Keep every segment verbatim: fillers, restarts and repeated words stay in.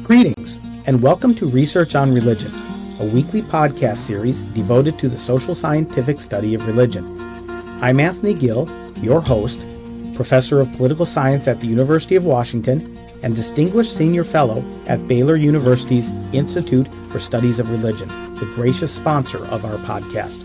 Greetings, and welcome to Research on Religion, a weekly podcast series devoted to the social scientific study of religion. I'm Anthony Gill, your host, Professor of Political Science at the University of Washington, and Distinguished Senior Fellow at Baylor University's Institute for Studies of Religion, the gracious sponsor of our podcast.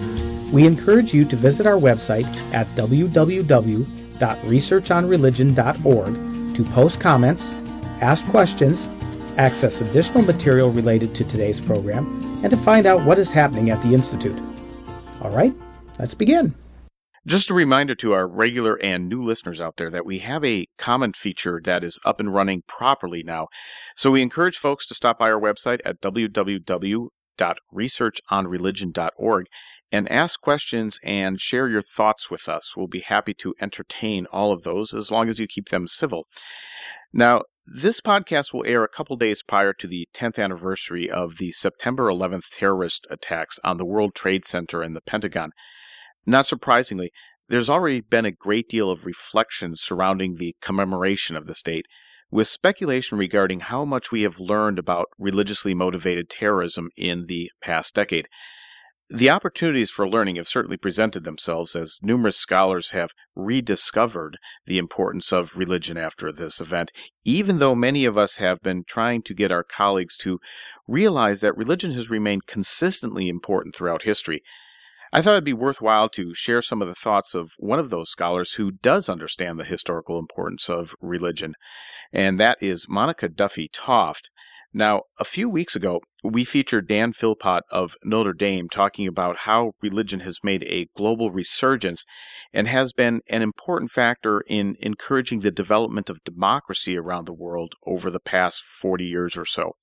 We encourage you to visit our website at w w w dot research on religion dot org to post comments, ask questions, access additional material related to today's program, and to find out what is happening at the Institute. All right, let's begin. Just a reminder to our regular and new listeners out there that we have a comment feature that is up and running properly now. So we encourage folks to stop by our website at w w w dot research on religion dot org and ask questions and share your thoughts with us. We'll be happy to entertain all of those as long as you keep them civil. Now, this podcast will air a couple days prior to the tenth anniversary of the September eleventh terrorist attacks on the World Trade Center and the Pentagon. Not surprisingly, there's already been a great deal of reflection surrounding the commemoration of this date, with speculation regarding how much we have learned about religiously motivated terrorism in the past decade. The opportunities for learning have certainly presented themselves as numerous scholars have rediscovered the importance of religion after this event, even though many of us have been trying to get our colleagues to realize that religion has remained consistently important throughout history. I thought it'd be worthwhile to share some of the thoughts of one of those scholars who does understand the historical importance of religion, and that is Monica Duffy Toft. Now, a few weeks ago, we featured Dan Philpott of Notre Dame talking about how religion has made a global resurgence and has been an important factor in encouraging the development of democracy around the world over the past forty years or so.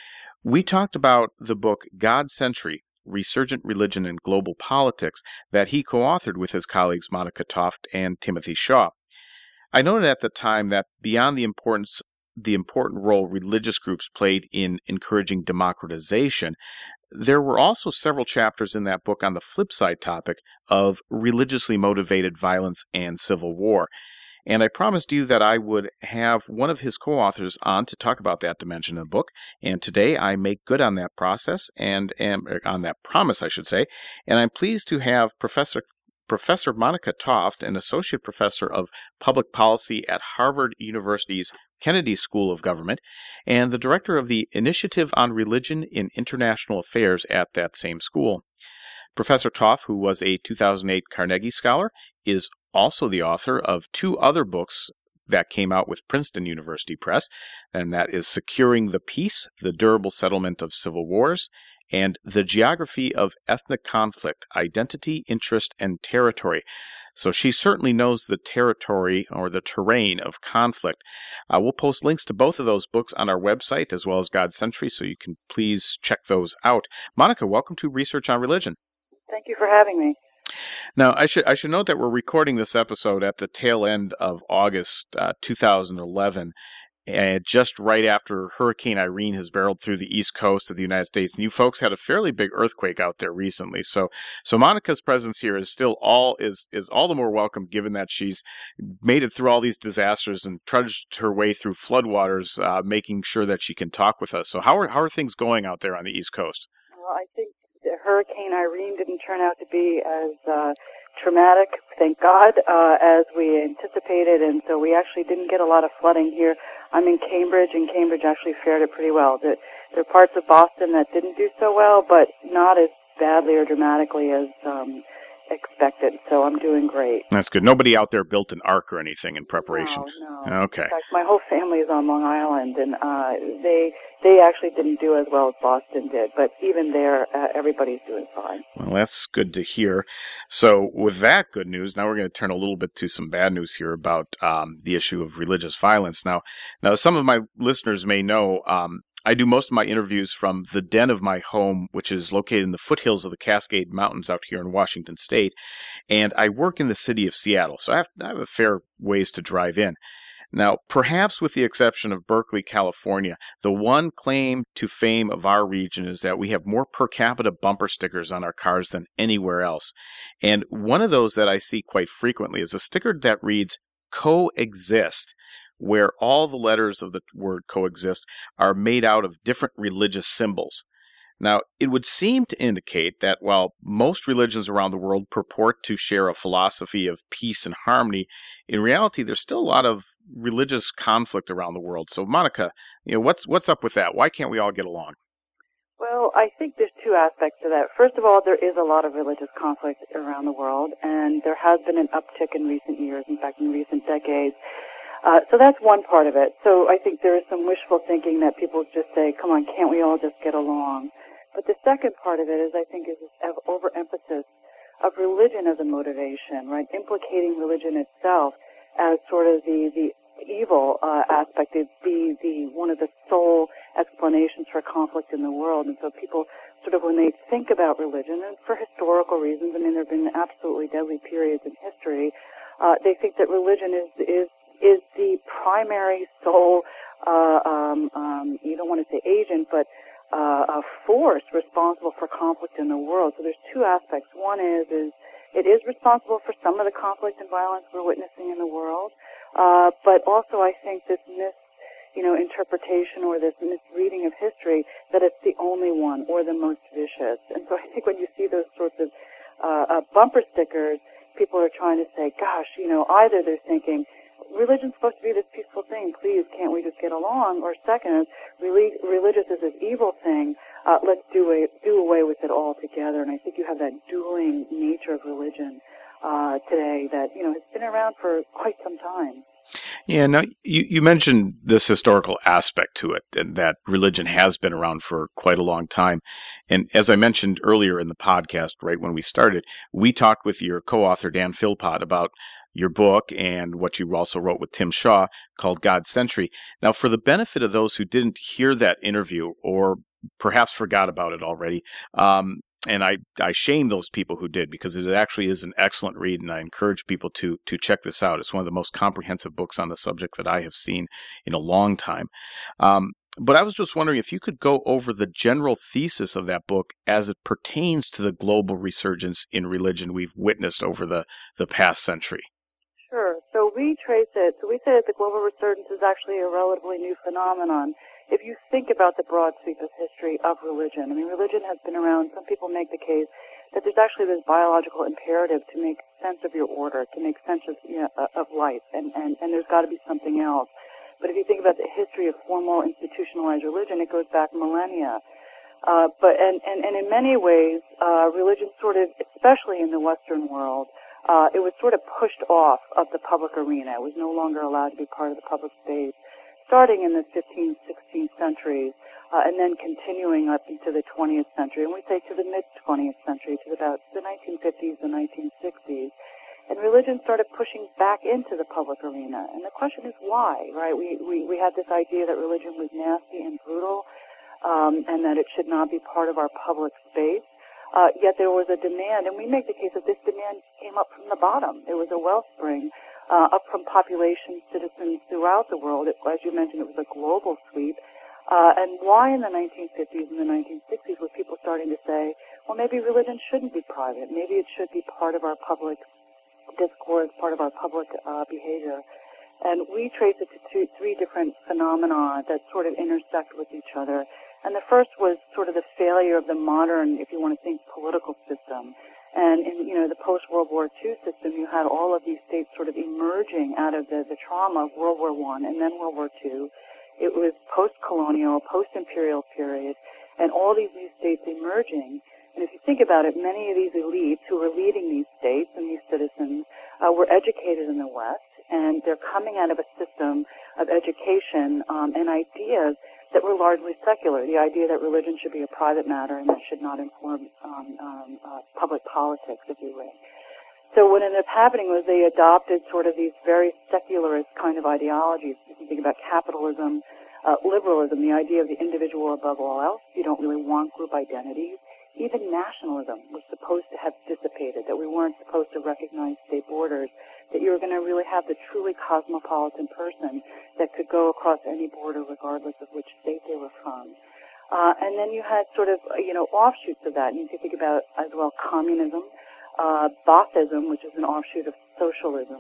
We talked about the book God's Century, Resurgent Religion and Global Politics that he co-authored with his colleagues Monica Toft and Timothy Shaw. I noted at the time that beyond the importance the important role religious groups played in encouraging democratization, there were also several chapters in that book on the flip side topic of religiously motivated violence and civil war. And I promised you that I would have one of his co-authors on to talk about that dimension of the book. And today I make good on that process and am on that promise, I should say. And I'm pleased to have Professor Professor Monica Toft, an associate professor of public policy at Harvard University's Kennedy School of Government, and the director of the Initiative on Religion in International Affairs at that same school. Professor Toft, who was a two thousand eight Carnegie Scholar, is also the author of two other books that came out with Princeton University Press, and that is Securing the Peace, The Durable Settlement of Civil Wars, and The Geography of Ethnic Conflict, Identity, Interest, and Territory. So she certainly knows the territory or the terrain of conflict. Uh, we'll post links to both of those books on our website as well as God's Century, so you can please check those out. Monica, welcome to Research on Religion. Thank you for having me. Now, I should I should note that we're recording this episode at the tail end of August uh, two thousand eleven, and just right after Hurricane Irene has barreled through the east coast of the United States. And you folks had a fairly big earthquake out there recently. So so Monica's presence here is still all is is all the more welcome, given that she's made it through all these disasters and trudged her way through floodwaters, uh, making sure that she can talk with us. So how are how are things going out there on the East Coast? Well, I think Hurricane Irene didn't turn out to be as uh, traumatic, thank God, uh, as we anticipated, and so we actually didn't get a lot of flooding here. I'm in Cambridge, and Cambridge actually fared it pretty well. There are parts of Boston that didn't do so well, but not as badly or dramatically as um, expected, so I'm doing great. That's good. Nobody out there built an ark or anything in preparation? No, no. Okay. In fact, my whole family is on Long Island, and uh, they they actually didn't do as well as Boston did, but even there, uh, everybody's doing fine. Well, that's good to hear. So with that good news, now we're going to turn a little bit to some bad news here about um, the issue of religious violence. Now, now some of my listeners may know um, I do most of my interviews from the den of my home, which is located in the foothills of the Cascade Mountains out here in Washington State, and I work in the city of Seattle, so I have, I have a fair ways to drive in. Now, perhaps with the exception of Berkeley, California, the one claim to fame of our region is that we have more per capita bumper stickers on our cars than anywhere else. And one of those that I see quite frequently is a sticker that reads, "Coexist," where all the letters of the word coexist are made out of different religious symbols. Now, it would seem to indicate that while most religions around the world purport to share a philosophy of peace and harmony, in reality, there's still a lot of religious conflict around the world. So, Monica, you know, what's what's up with that? Why can't we all get along? Well, I think there's two aspects to that. First of all, there is a lot of religious conflict around the world, and there has been an uptick in recent years, in fact, in recent decades. Uh, so that's one part of it. So I think there is some wishful thinking that people just say, come on, can't we all just get along? But the second part of it is, I think, is this overemphasis of religion as a motivation, right? Implicating religion itself as sort of the, the evil uh, aspect, the, the, the one of the sole explanations for conflict in the world. And so people sort of, when they think about religion, and for historical reasons, I mean, there have been absolutely deadly periods in history, uh, they think that religion is, is, is the primary sole, uh, um, um, you don't want to say agent, but Uh, a force responsible for conflict in the world. So there's two aspects. One is, is it is responsible for some of the conflict and violence we're witnessing in the world, uh, but also I think this mis, you know, interpretation or this misreading of history that it's the only one or the most vicious. And so I think when you see those sorts of uh, uh, bumper stickers, people are trying to say, gosh, you know, either they're thinking, religion's supposed to be this peaceful thing, please, can't we just get along? Or second, relig- religious is this evil thing, uh, let's do away, do away with it altogether. And I think you have that dueling nature of religion uh, today that, you know, has been around for quite some time. Yeah, now you, you mentioned this historical aspect to it, and that religion has been around for quite a long time. And as I mentioned earlier in the podcast, right when we started, we talked with your co-author, Dan Philpott, about your book and what you also wrote with Tim Shaw called God's Century. Now, for the benefit of those who didn't hear that interview or perhaps forgot about it already, um, and I, I shame those people who did, because it actually is an excellent read, and I encourage people to to check this out. It's one of the most comprehensive books on the subject that I have seen in a long time. Um, but I was just wondering if you could go over the general thesis of that book as it pertains to the global resurgence in religion we've witnessed over the, the past century. Sure. So we trace it. So we say that the global resurgence is actually a relatively new phenomenon. If you think about the broad sweep of history of religion, I mean, religion has been around. Some people make the case that there's actually this biological imperative to make sense of your order, to make sense of, you know, of life, and, and, and there's got to be something else. But if you think about the history of formal institutionalized religion, it goes back millennia. Uh, but and, and, and in many ways, uh, religion sort of, especially in the Western world, Uh, it was sort of pushed off of the public arena. It was no longer allowed to be part of the public space, starting in the fifteenth, sixteenth centuries, uh, and then continuing up into the twentieth century. And we say to the mid-twentieth century, to about the nineteen fifties, the nineteen sixties. And religion started pushing back into the public arena. And the question is why, right? We, we, we had this idea that religion was nasty and brutal, um, and that it should not be part of our public space. Uh, yet there was a demand, and we make the case that this demand came up from the bottom. It was a wellspring uh, up from population citizens throughout the world. It, as you mentioned, it was a global sweep. Uh, and why in the nineteen fifties and the nineteen sixties were people starting to say, well, maybe religion shouldn't be private. Maybe it should be part of our public discourse, part of our public uh, behavior. And we trace it to two, three different phenomena that sort of intersect with each other. And the first was sort of the failure of the modern, if you want to think, political system. And in, you know, the post-World War Two system, you had all of these states sort of emerging out of the, the trauma of World War One and then World War Two. It was post-colonial, post-imperial period, and all these new states emerging. And if you think about it, many of these elites who were leading these states and these citizens uh, were educated in the West, and they're coming out of a system of education um, and ideas that were largely secular, the idea that religion should be a private matter and that should not inform um, um, uh, public politics, if you will. So what ended up happening was they adopted sort of these very secularist kind of ideologies. If you think about capitalism, uh, liberalism, the idea of the individual above all else, you don't really want group identities. Even nationalism was supposed to have dissipated, that we weren't supposed to recognize state borders, that you were going to really have the truly cosmopolitan person that could go across any border regardless of which state they were from. Uh, and then you had sort of, you know, offshoots of that. And you could think about, as well, communism, uh, Baathism, which is an offshoot of socialism.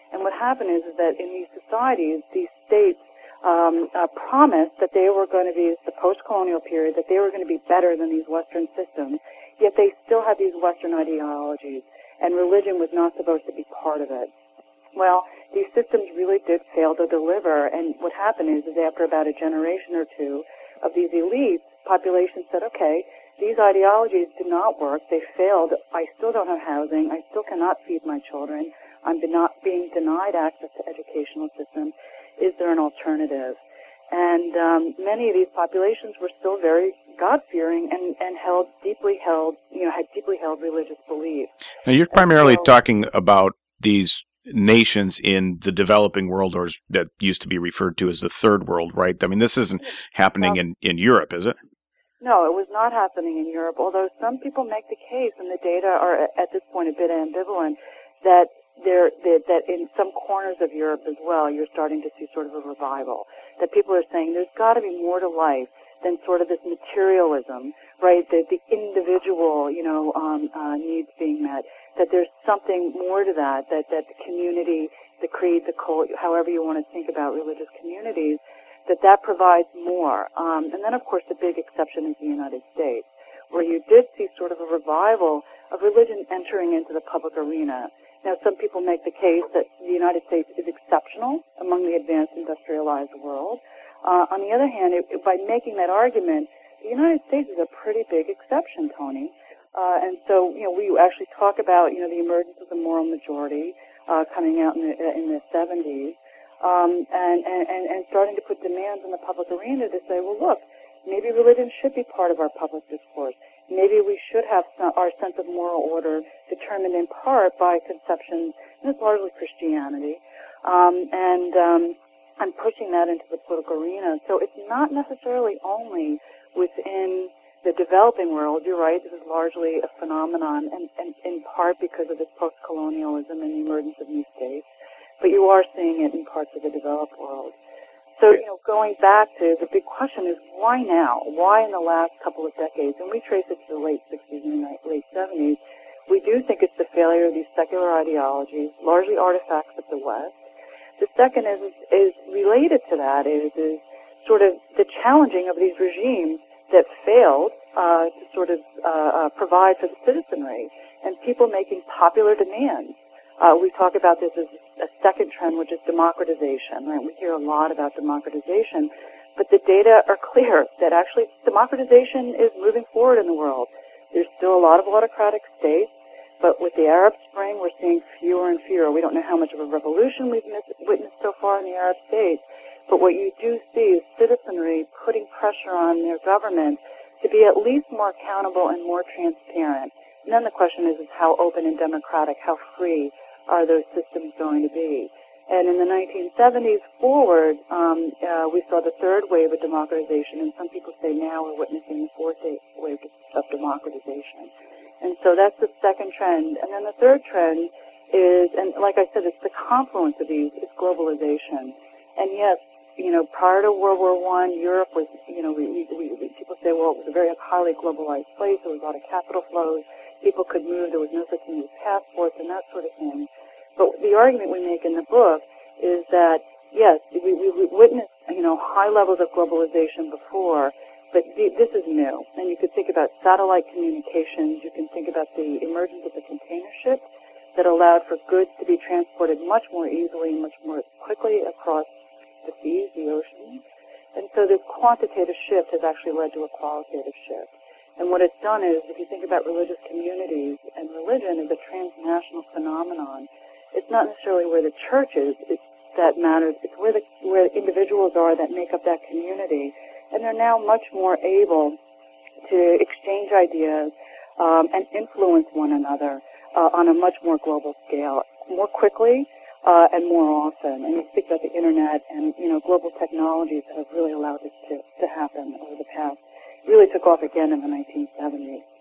And what happened is, is that in these societies, these states um, uh, promised that they were going to be, the post-colonial period, that they were going to be better than these Western systems, yet they still had these Western ideologies, and religion was not supposed to be part of it. Well, these systems really did fail to deliver, and what happened is, is after about a generation or two of these elites, populations said, okay, these ideologies did not work, they failed, I still don't have housing, I still cannot feed my children, I'm not being denied access to educational systems, is there an alternative? And um, many of these populations were still very God-fearing and, and held, deeply held, you know, had deeply held religious beliefs. Now, you're primarily so, talking about these nations in the developing world, or that used to be referred to as the third world, right? I mean, this isn't happening no, in, in Europe, is it? No, it was not happening in Europe, although some people make the case, and the data are at this point a bit ambivalent, that there that, that in some corners of Europe as well, you're starting to see sort of a revival, that people are saying there's got to be more to life than sort of this materialism, right, the, the individual, you know, um, uh, needs being met, that there's something more to that, that, that the community, the creed, the cult, however you want to think about religious communities, that that provides more. Um, and then, of course, the big exception is the United States, where you did see sort of a revival of religion entering into the public arena. Now, some people make the case that the United States is exceptional among the advanced industrialized world. Uh, on the other hand, it, it, by making that argument, the United States is a pretty big exception, Tony. Uh, and so, you know, we actually talk about, you know, the emergence of the moral majority uh, coming out in the, in the seventies, um, and, and, and starting to put demands in the public arena to say, well, look, maybe religion should be part of our public discourse. Maybe we should have some, our sense of moral order determined in part by conceptions, and it's largely Christianity, um, and um, I'm pushing that into the political arena. So it's not necessarily only within the developing world. You're right, this is largely a phenomenon, and, and in part because of this post-colonialism and the emergence of new states, but you are seeing it in parts of the developed world. So, you know, going back to the big question is, why now? Why in the last couple of decades? And we trace it to the late sixties and late seventies. We do think it's the failure of these secular ideologies, largely artifacts of the West. The second is, is related to that is, is sort of the challenging of these regimes that failed uh, to sort of uh, uh, provide for the citizenry, and people making popular demands. Uh, we talk about this as a second trend, which is democratization, right? We hear a lot about democratization, but the data are clear that actually democratization is moving forward in the world. There's still a lot of autocratic states, but with the Arab Spring, we're seeing fewer and fewer. We don't know how much of a revolution we've witnessed so far in the Arab states, but what you do see is citizenry putting pressure on their government to be at least more accountable and more transparent. And then the question is, is how open and democratic, how free are those systems going to be? And in the nineteen seventies forward, um, uh, we saw the third wave of democratization, and some people say now we're witnessing the fourth wave of democratization. And so that's the second trend. And then the third trend is, and like I said, it's the confluence of these, it's globalization. And yes, you know, prior to World War One, Europe was, you know, we, we, we, people say, well, it was a very highly globalized place. There was a lot of capital flows. People could move. There was no such thing as passports and that sort of thing. But the argument we make in the book is that, yes, we, we, we witnessed, you know, high levels of globalization before, but the, this is new. And you could think about satellite communications. You can think about the emergence of the container ship that allowed for goods to be transported much more easily and much more quickly across the seas, the oceans. And so this quantitative shift has actually led to a qualitative shift. And what it's done is, if you think about religious communities, and religion is a transnational phenomenon, it's not necessarily where the church is it's, that matters. It's where the where individuals are that make up that community. And they're now much more able to exchange ideas um, and influence one another uh, on a much more global scale, more quickly uh, and more often. And you think about the internet and, you know, global technologies that have really allowed this to, to happen over the past. Really took off again in the nineteen seventies.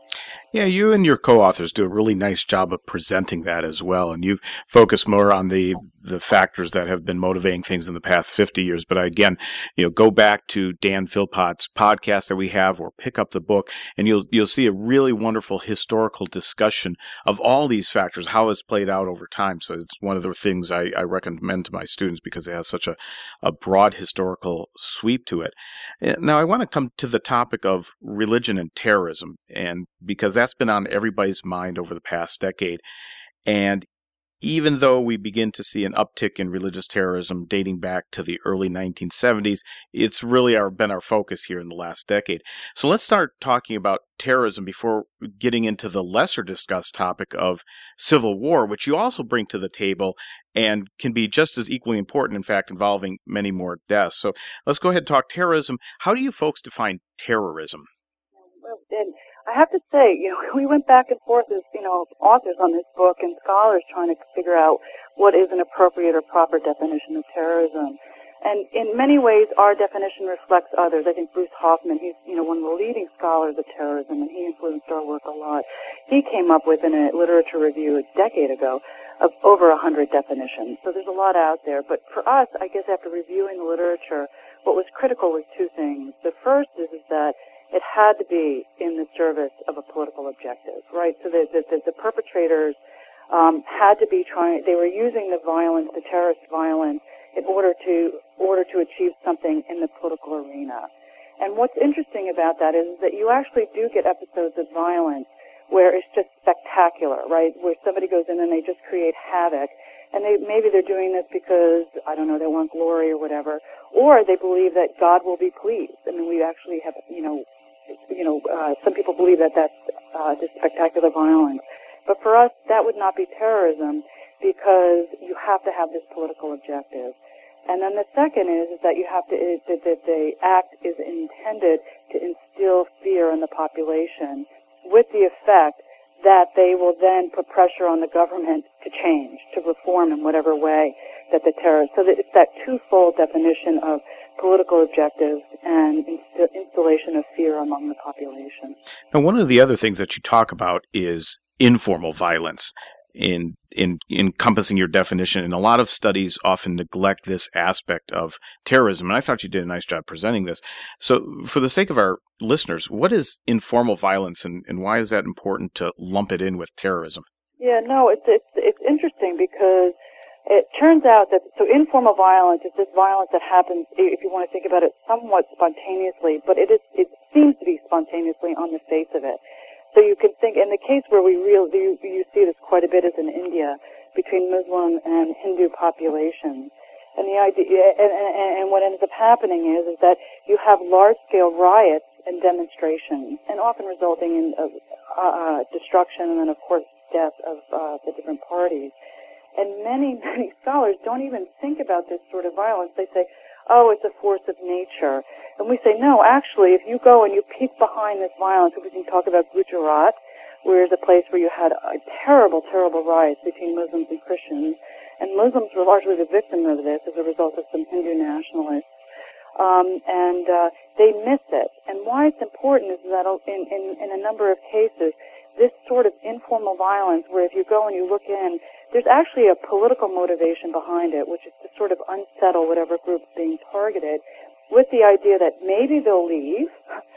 Yeah, you and your co-authors do a really nice job of presenting that as well, and you focus more on the the factors that have been motivating things in the past fifty years. But again, you know, go back to Dan Philpott's podcast that we have, or pick up the book, and you'll you'll see a really wonderful historical discussion of all these factors, how it's played out over time. So it's one of the things I, I recommend to my students because it has such a, a broad historical sweep to it. Now, I want to come to the topic of religion and terrorism, and because that's been on everybody's mind over the past decade. And even though we begin to see an uptick in religious terrorism dating back to the early nineteen seventies, it's really our, been our focus here in the last decade. So let's start talking about terrorism before getting into the lesser discussed topic of civil war, which you also bring to the table and can be just as equally important, in fact, involving many more deaths. So let's go ahead and talk terrorism. How do you folks define terrorism? Well, and I have to say, you know, we went back and forth as, you know, authors on this book and scholars trying to figure out what is an appropriate or proper definition of terrorism. And in many ways, our definition reflects others. I think Bruce Hoffman, he's, you know, one of the leading scholars of terrorism, and he influenced our work a lot. He came up with, in a literature review a decade ago, of over a hundred definitions. So there's a lot out there. But for us, I guess after reviewing the literature, what was critical was two things. The first is, is that it had to be in the service of a political objective, right? So the, the, the, the perpetrators um, had to be trying, they were using the violence, the terrorist violence, in order to order to achieve something in the political arena. And what's interesting about that is that you actually do get episodes of violence where it's just spectacular, right? Where somebody goes in and they just create havoc. And they, maybe they're doing this because, I don't know, they want glory or whatever. Or they believe that God will be pleased. I mean, we actually have, you know, you know, uh, some people believe that that's uh, just spectacular violence. But for us, that would not be terrorism because you have to have this political objective. And then the second is, is that you have to, is, that, that the act is intended to instill fear in the population with the effect that they will then put pressure on the government to change, to reform in whatever way that the terrorists. So that it's that twofold definition of political objectives and inst- installation of fear among the population. Now, one of the other things that you talk about is informal violence in in encompassing your definition, and a lot of studies often neglect this aspect of terrorism, and I thought you did a nice job presenting this. So for the sake of our listeners, what is informal violence, and, and why is that important to lump it in with terrorism? Yeah, no, it's, it's, it's interesting because it turns out that, so informal violence is this violence that happens, if you want to think about it, somewhat spontaneously, but it is, it seems to be spontaneously on the face of it. So you can think, in the case where we real, you, you see this quite a bit is in India, between Muslim and Hindu populations. And the idea, and, and, and what ends up happening is, is that you have large-scale riots and demonstrations, and often resulting in uh, uh, destruction and then, of course, death of uh, the different parties. And many, many scholars don't even think about this sort of violence. They say, oh, it's a force of nature. And we say, no, actually, if you go and you peek behind this violence, we can talk about Gujarat, where is a place where you had a terrible, terrible riots between Muslims and Christians. And Muslims were largely the victim of this as a result of some Hindu nationalists. Um, and uh, they miss it. And why it's important is that in, in, in a number of cases, this sort of informal violence, where if you go and you look in, there's actually a political motivation behind it, which is to sort of unsettle whatever group's being targeted, with the idea that maybe they'll leave,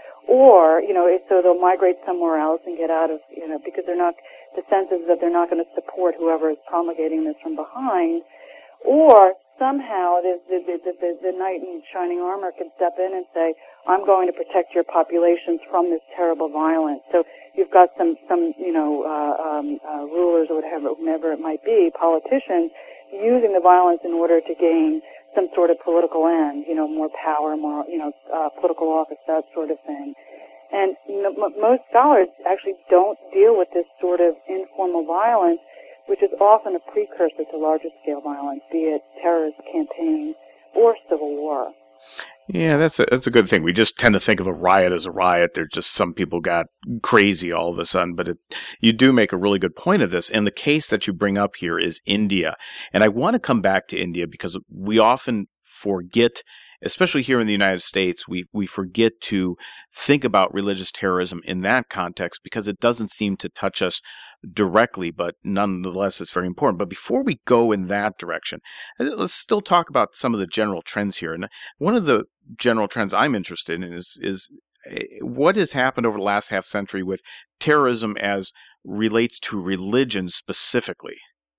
or, you know, so they'll migrate somewhere else and get out of, you know, because they're not, the sense is that they're not going to support whoever is promulgating this from behind, or somehow the, the, the, the, the knight in shining armor can step in and say, I'm going to protect your populations from this terrible violence. So you've got some, some you know, uh, um, uh, rulers or whatever, whomever it might be, politicians, using the violence in order to gain some sort of political end, you know, more power, more, you know, uh, political office, that sort of thing. And m- most scholars actually don't deal with this sort of informal violence, which is often a precursor to larger scale violence, be it terrorist campaigns or civil war. Yeah, that's a, that's a good thing. We just tend to think of a riot as a riot. There's just some people got crazy all of a sudden, but it, you do make a really good point of this. And the case that you bring up here is India. And I want to come back to India because we often forget especially here in the United States, we we forget to think about religious terrorism in that context because it doesn't seem to touch us directly, but nonetheless, it's very important. But before we go in that direction, let's still talk about some of the general trends here. And one of the general trends I'm interested in is is what has happened over the last half century with terrorism as relates to religion specifically.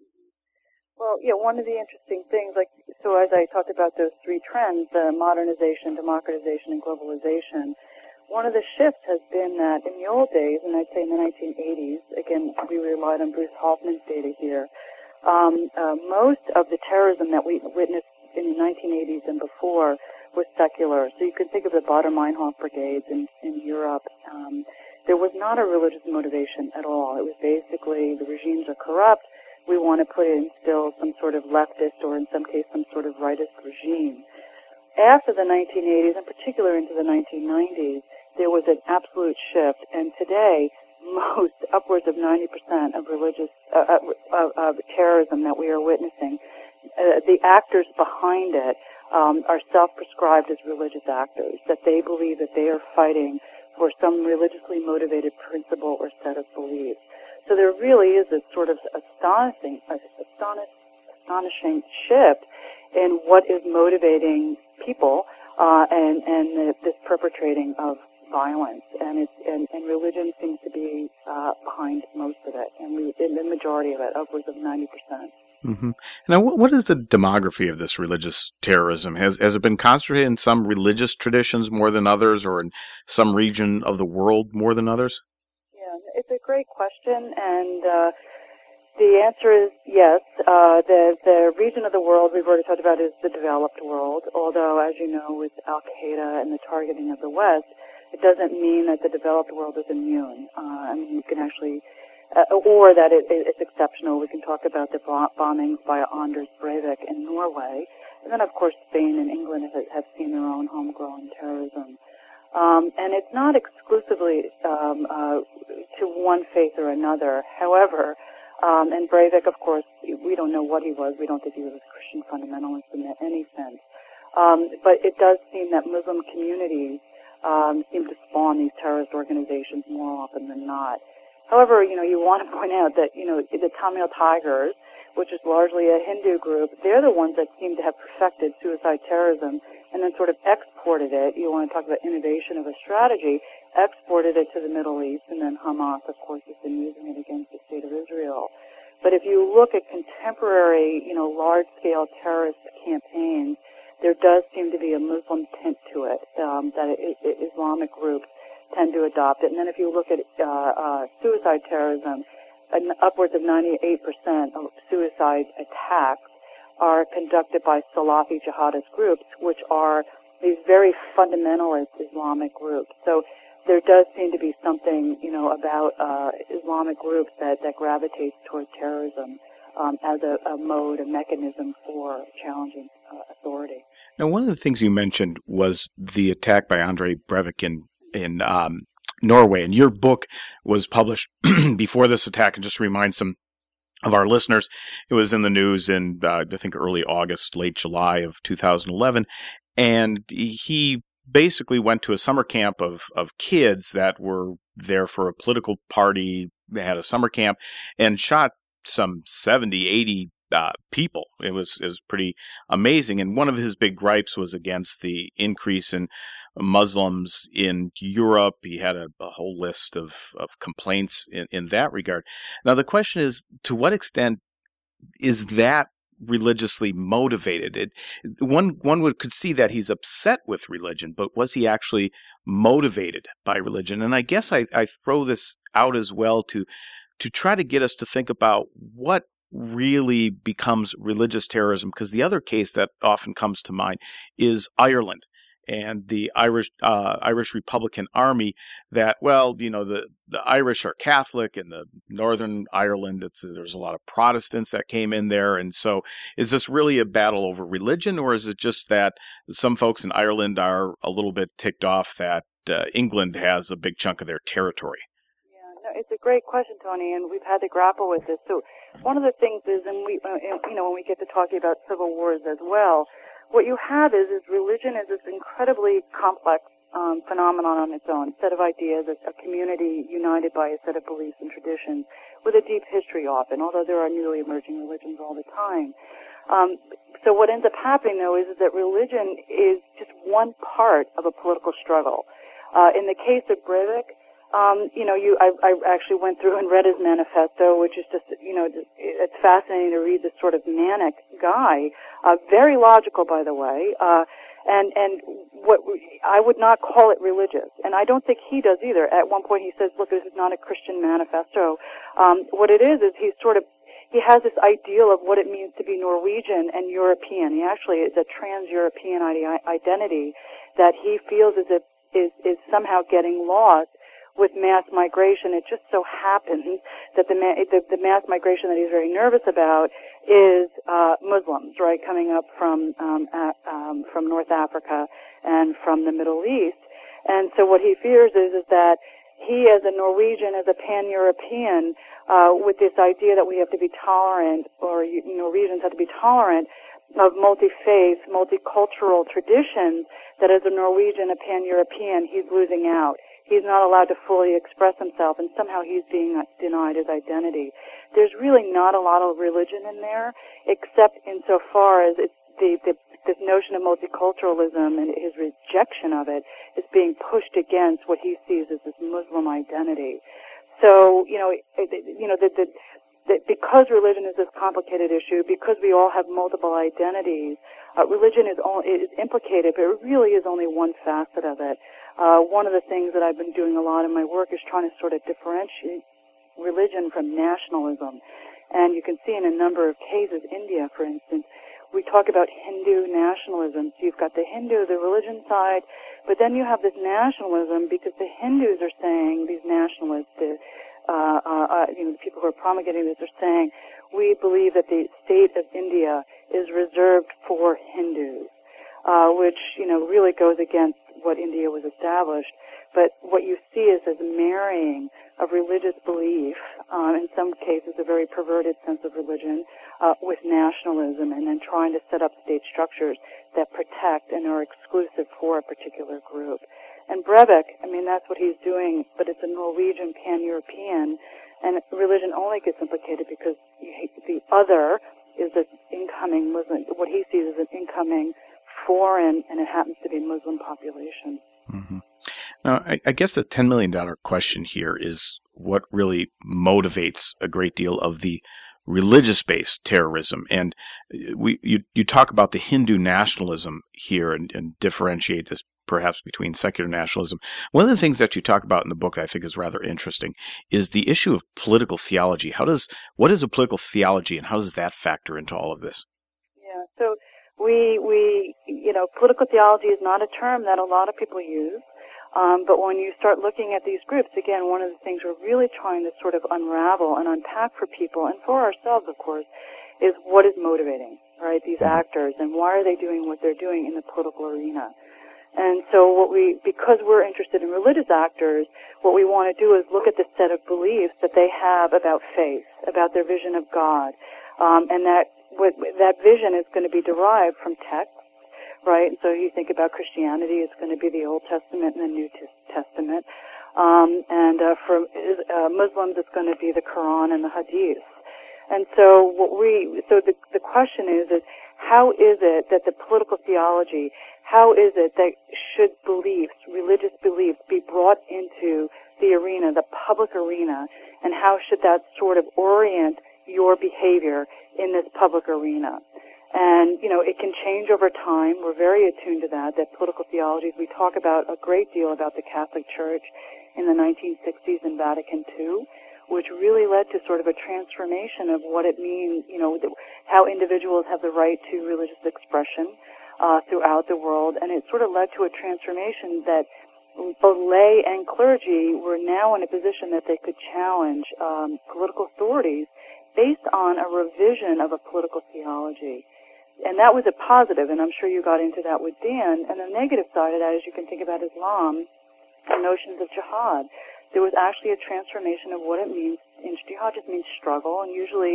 Well, yeah, one of the interesting things, like, so as I talked about those three trends, uh, modernization, democratization, and globalization, one of the shifts has been that in the old days, and I'd say in the nineteen eighties, again, we relied on Bruce Hoffman's data here, um, uh, most of the terrorism that we witnessed in the nineteen eighties and before was secular. So you can think of the Baader-Meinhof brigades in, in Europe. Um, there was not a religious motivation at all. It was basically the regimes are corrupt. We want to put in still some sort of leftist or in some case some sort of rightist regime. After the nineteen eighties, in particular into the nineteen nineties, there was an absolute shift, and today most, upwards of ninety percent of religious, uh, of, of terrorism that we are witnessing, uh, the actors behind it um, are self-prescribed as religious actors, that they believe that they are fighting for some religiously motivated principle or set of beliefs. So there really is a sort of astonishing, astonishing, astonishing shift in what is motivating people uh, and and the, this perpetrating of violence, and it's and, and religion seems to be uh, behind most of it, and we, in the majority of it, upwards of ninety percent. Mm-hmm. Now, what is the demography of this religious terrorism? Has has it been concentrated in some religious traditions more than others, or in some region of the world more than others? Yeah, it's a great question, and uh, the answer is yes. Uh, the the region of the world we've already talked about is the developed world. Although, as you know, with Al Qaeda and the targeting of the West, it doesn't mean that the developed world is immune. Uh, I mean, you can actually. Uh, or that it, it, it's exceptional. We can talk about the bombings by Anders Breivik in Norway. And then, of course, Spain and England have, have seen their own homegrown terrorism. Um, and it's not exclusively um, uh, to one faith or another. However, um, and Breivik, of course, we don't know what he was. We don't think he was a Christian fundamentalist in any sense. Um, but it does seem that Muslim communities um, seem to spawn these terrorist organizations more often than not. However, you know, you want to point out that, you know, the Tamil Tigers, which is largely a Hindu group, they're the ones that seem to have perfected suicide terrorism and then sort of exported it. You want to talk about innovation of a strategy, exported it to the Middle East, and then Hamas, of course, has been using it against the State of Israel. But if you look at contemporary, you know, large-scale terrorist campaigns, there does seem to be a Muslim tint to it, um, that it, it, Islamic groups tend to adopt it. And then if you look at uh, uh, suicide terrorism, an upwards of ninety-eight percent of suicide attacks are conducted by Salafi jihadist groups, which are these very fundamentalist Islamic groups. So there does seem to be something, you know, about uh, Islamic groups that, that gravitates toward terrorism um, as a, a mode, a mechanism for challenging uh, authority. Now, one of the things you mentioned was the attack by Andrei Breivik in in um, Norway, and your book was published before this attack. And just to remind some of our listeners, it was in the news in, uh, I think, early August, late July of two thousand eleven, and he basically went to a summer camp of, of kids that were there for a political party. They had a summer camp and shot some seventy, eighty uh, people. It was, it was pretty amazing. And one of his big gripes was against the increase in Muslims in Europe. He had a, a whole list of, of complaints in, in that regard. Now, the question is, to what extent is that religiously motivated? It, one one would could see that he's upset with religion, but was he actually motivated by religion? And I guess I, I throw this out as well to to try to get us to think about what really becomes religious terrorism, because the other case that often comes to mind is Ireland and the Irish uh, Irish Republican Army. That, well, you know, the, the Irish are Catholic, and the Northern Ireland, it's, there's a lot of Protestants that came in there. And so is this really a battle over religion, or is it just that some folks in Ireland are a little bit ticked off that uh, England has a big chunk of their territory? Yeah, no, it's a great question, Tony, and we've had to grapple with this. So one of the things is, and we, uh, you know, when we get to talking about civil wars as well, what you have is, is religion is this incredibly complex um, phenomenon on its own, a set of ideas, a, a community united by a set of beliefs and traditions with a deep history often, although there are newly emerging religions all the time. Um, so what ends up happening, though, is, is that religion is just one part of a political struggle. Uh, in the case of Breivik, um, you know, you, I, I actually went through and read his manifesto, which is just, you know, it's fascinating to read this sort of manic guy, uh, very logical, by the way, uh, and, and what, I would not call it religious, and I don't think he does either. At one point he says, look, this is not a Christian manifesto. Um, what it is, is he's sort of, he has this ideal of what it means to be Norwegian and European. He actually is a trans-European identity that he feels as if is, is somehow getting lost with mass migration. It just so happens that the, ma- the, the mass migration that he's very nervous about is uh, Muslims, right, coming up from um, uh, um, from North Africa and from the Middle East. And so what he fears is is that he, as a Norwegian, as a pan-European, uh, with this idea that we have to be tolerant, or you, Norwegians have to be tolerant of multi-faith, multicultural traditions, that as a Norwegian, a pan-European, he's losing out. He's not allowed to fully express himself, and somehow he's being denied his identity. There's really not a lot of religion in there, except insofar as it's the, the this notion of multiculturalism and his rejection of it is being pushed against what he sees as this Muslim identity. So, you know, it, you know, that because religion is this complicated issue, because we all have multiple identities, uh, religion is, all, is implicated, but it really is only one facet of it. Uh, one of the things that I've been doing a lot in my work is trying to sort of differentiate religion from nationalism. And you can see in a number of cases, India, for instance, we talk about Hindu nationalism. So you've got the Hindu, the religion side, but then you have this nationalism because the Hindus are saying, these nationalists, the, uh, uh, uh, you know, the people who are promulgating this are saying, we believe that the state of India is reserved for Hindus, uh, which, you know, really goes against what India was established. But what you see is this marrying of religious belief, um, in some cases a very perverted sense of religion, uh, with nationalism, and then trying to set up state structures that protect and are exclusive for a particular group. And Breivik, I mean, that's what he's doing, but it's a Norwegian pan-European, and religion only gets implicated because the other is this incoming Muslim, what he sees as an incoming foreign, and it happens to be Muslim population. Mm-hmm. Now, I, I guess the ten million dollars question here is what really motivates a great deal of the religious-based terrorism. And we you, you talk about the Hindu nationalism here and, and differentiate this perhaps between secular nationalism. One of the things that you talk about in the book that I think is rather interesting is the issue of political theology. How does what is a political theology, and how does that factor into all of this? Yeah, so we, we you know, political theology is not a term that a lot of people use. Um, but when you start looking at these groups, again, one of the things we're really trying to sort of unravel and unpack for people, and for ourselves, of course, is what is motivating, right, these actors, and why are they doing what they're doing in the political arena. And so what we, because we're interested in religious actors, what we want to do is look at the set of beliefs that they have about faith, about their vision of God, um, and that what, that vision is going to be derived from text. Right, so you think about Christianity, it's going to be the Old Testament and the New Testament, um, and uh, for uh, Muslims, it's going to be the Quran and the Hadith. And so, what we, so the the question is, is how is it that the political theology, how is it that should beliefs, religious beliefs, be brought into the arena, the public arena, and how should that sort of orient your behavior in this public arena? And, you know, it can change over time. We're very attuned to that, that political theologies. We talk about a great deal about the Catholic Church in the nineteen sixties in Vatican two, which really led to sort of a transformation of what it means, you know, how individuals have the right to religious expression uh, throughout the world. And it sort of led to a transformation that both lay and clergy were now in a position that they could challenge um, political authorities based on a revision of a political theology. And that was a positive, and I'm sure you got into that with Dan. And the negative side of that is you can think about Islam and notions of jihad. There was actually a transformation of what it means. And jihad just means struggle, and usually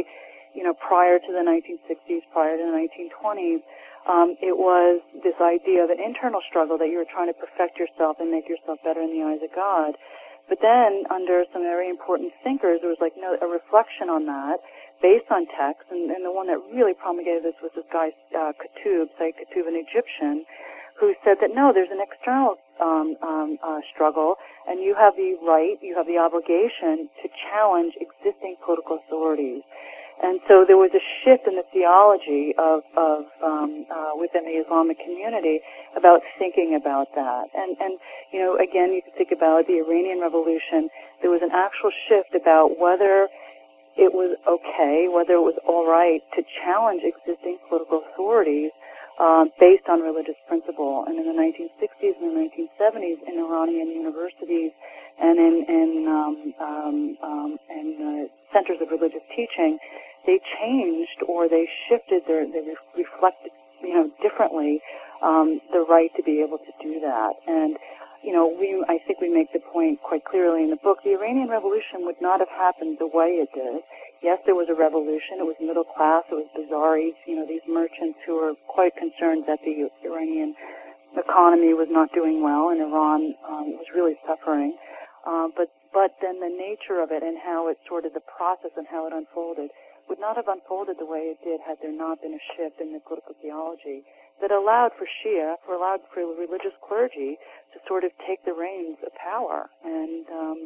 you know, prior to the nineteen sixties, prior to the nineteen twenties, um, it was this idea of an internal struggle that you were trying to perfect yourself and make yourself better in the eyes of God. But then, under some very important thinkers, there was like no, a reflection on that, based on text, and, and the one that really promulgated this was this guy, uh, Qutb, Sayyid Qutb, an Egyptian, who said that no, there's an external um, um, uh, struggle, and you have the right, you have the obligation to challenge existing political authorities. And so there was a shift in the theology of, of um, uh, within the Islamic community about thinking about that. And, and, you know, again, you can think about the Iranian Revolution. There was an actual shift about whether it was okay, whether it was all right to challenge existing political authorities uh, based on religious principle. And in the nineteen sixties and the nineteen seventies, in Iranian universities and in, in um, um, um, and, uh, centers of religious teaching, they changed or they shifted their, they re- reflected, you know, differently um, the right to be able to do that. And, you know, we, I think we make the point quite clearly in the book, the Iranian Revolution would not have happened the way it did. Yes, there was a revolution. It was middle class. It was bazaris, you know, these merchants who were quite concerned that the Iranian economy was not doing well and Iran um, was really suffering. Uh, but, but then the nature of it and how it sort of the process and how it unfolded would not have unfolded the way it did had there not been a shift in the political theology that allowed for Shia, for allowed for religious clergy to sort of take the reins of power. And um,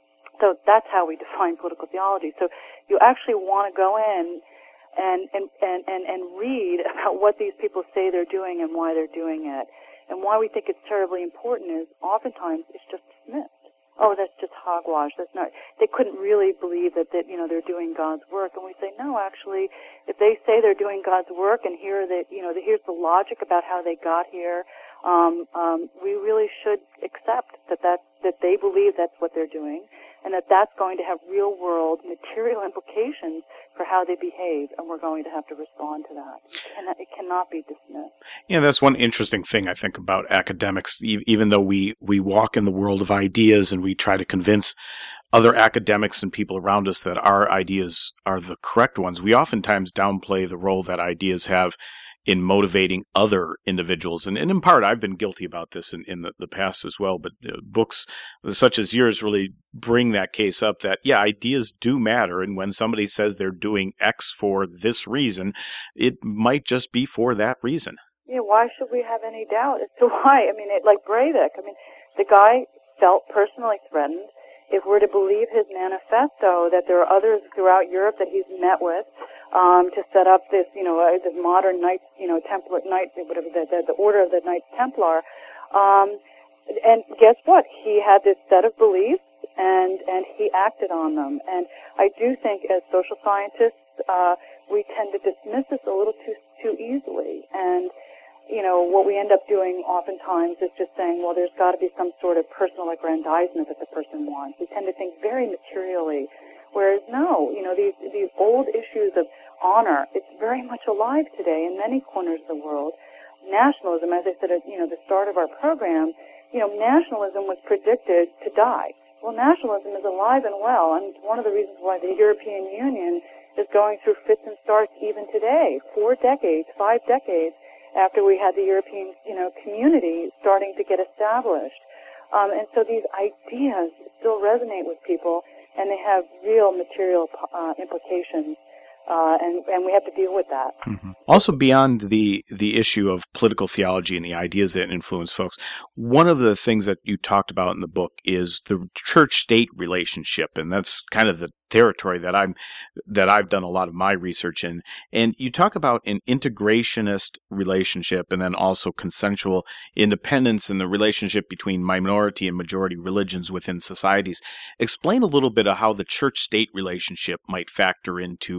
so that's how we define political theology. So you actually want to go in and, and, and, and, and read about what these people say they're doing and why they're doing it. And why we think it's terribly important is oftentimes it's just dismissed. Oh, that's just hogwash. That's not. They couldn't really believe that, that you know they're doing God's work. And we say, no, actually, if they say they're doing God's work, and here that you know here's the logic about how they got here, um, um, we really should accept that that that they believe that's what they're doing, and that that's going to have real world material implications for how they behave, and we're going to have to respond to that. And it cannot be dismissed. Yeah, that's one interesting thing I think about academics. E- even though we, we walk in the world of ideas and we try to convince other academics and people around us that our ideas are the correct ones, we oftentimes downplay the role that ideas have in motivating other individuals. And, and in part, I've been guilty about this in, in the, the past as well, but uh, books such as yours really bring that case up that, yeah, ideas do matter. And when somebody says they're doing X for this reason, it might just be for that reason. Yeah, why should we have any doubt as to why? I mean, it, like Breivik, I mean, the guy felt personally threatened. If we're to believe his manifesto, that there are others throughout Europe that he's met with, Um, to set up this, you know, uh, this modern Knights, you know, Templar, Knights, whatever, the, the, the Order of the Knights Templar. Um, and guess what? He had this set of beliefs, and, and he acted on them. And I do think as social scientists, uh, we tend to dismiss this a little too, too easily. And, you know, what we end up doing oftentimes is just saying, well, there's got to be some sort of personal aggrandizement that the person wants. We tend to think very materially. Whereas no, you know, these these old issues of honor, it's very much alive today in many corners of the world. Nationalism, as I said at, you know, the start of our program, you know, nationalism was predicted to die. Well, nationalism is alive and well, and one of the reasons why the European Union is going through fits and starts even today, four decades, five decades after we had the European, you know, community starting to get established. Um, and so these ideas still resonate with people, and they have real material uh, implications, uh, and, and we have to deal with that. Mm-hmm. Also, beyond the the issue of political theology and the ideas that influence folks, one of the things that you talked about in the book is the church-state relationship, and that's kind of the territory that I'm that I've done a lot of my research in. And you talk about an integrationist relationship, and then also consensual independence and the relationship between minority and majority religions within societies. Explain a little bit of how the church-state relationship might factor into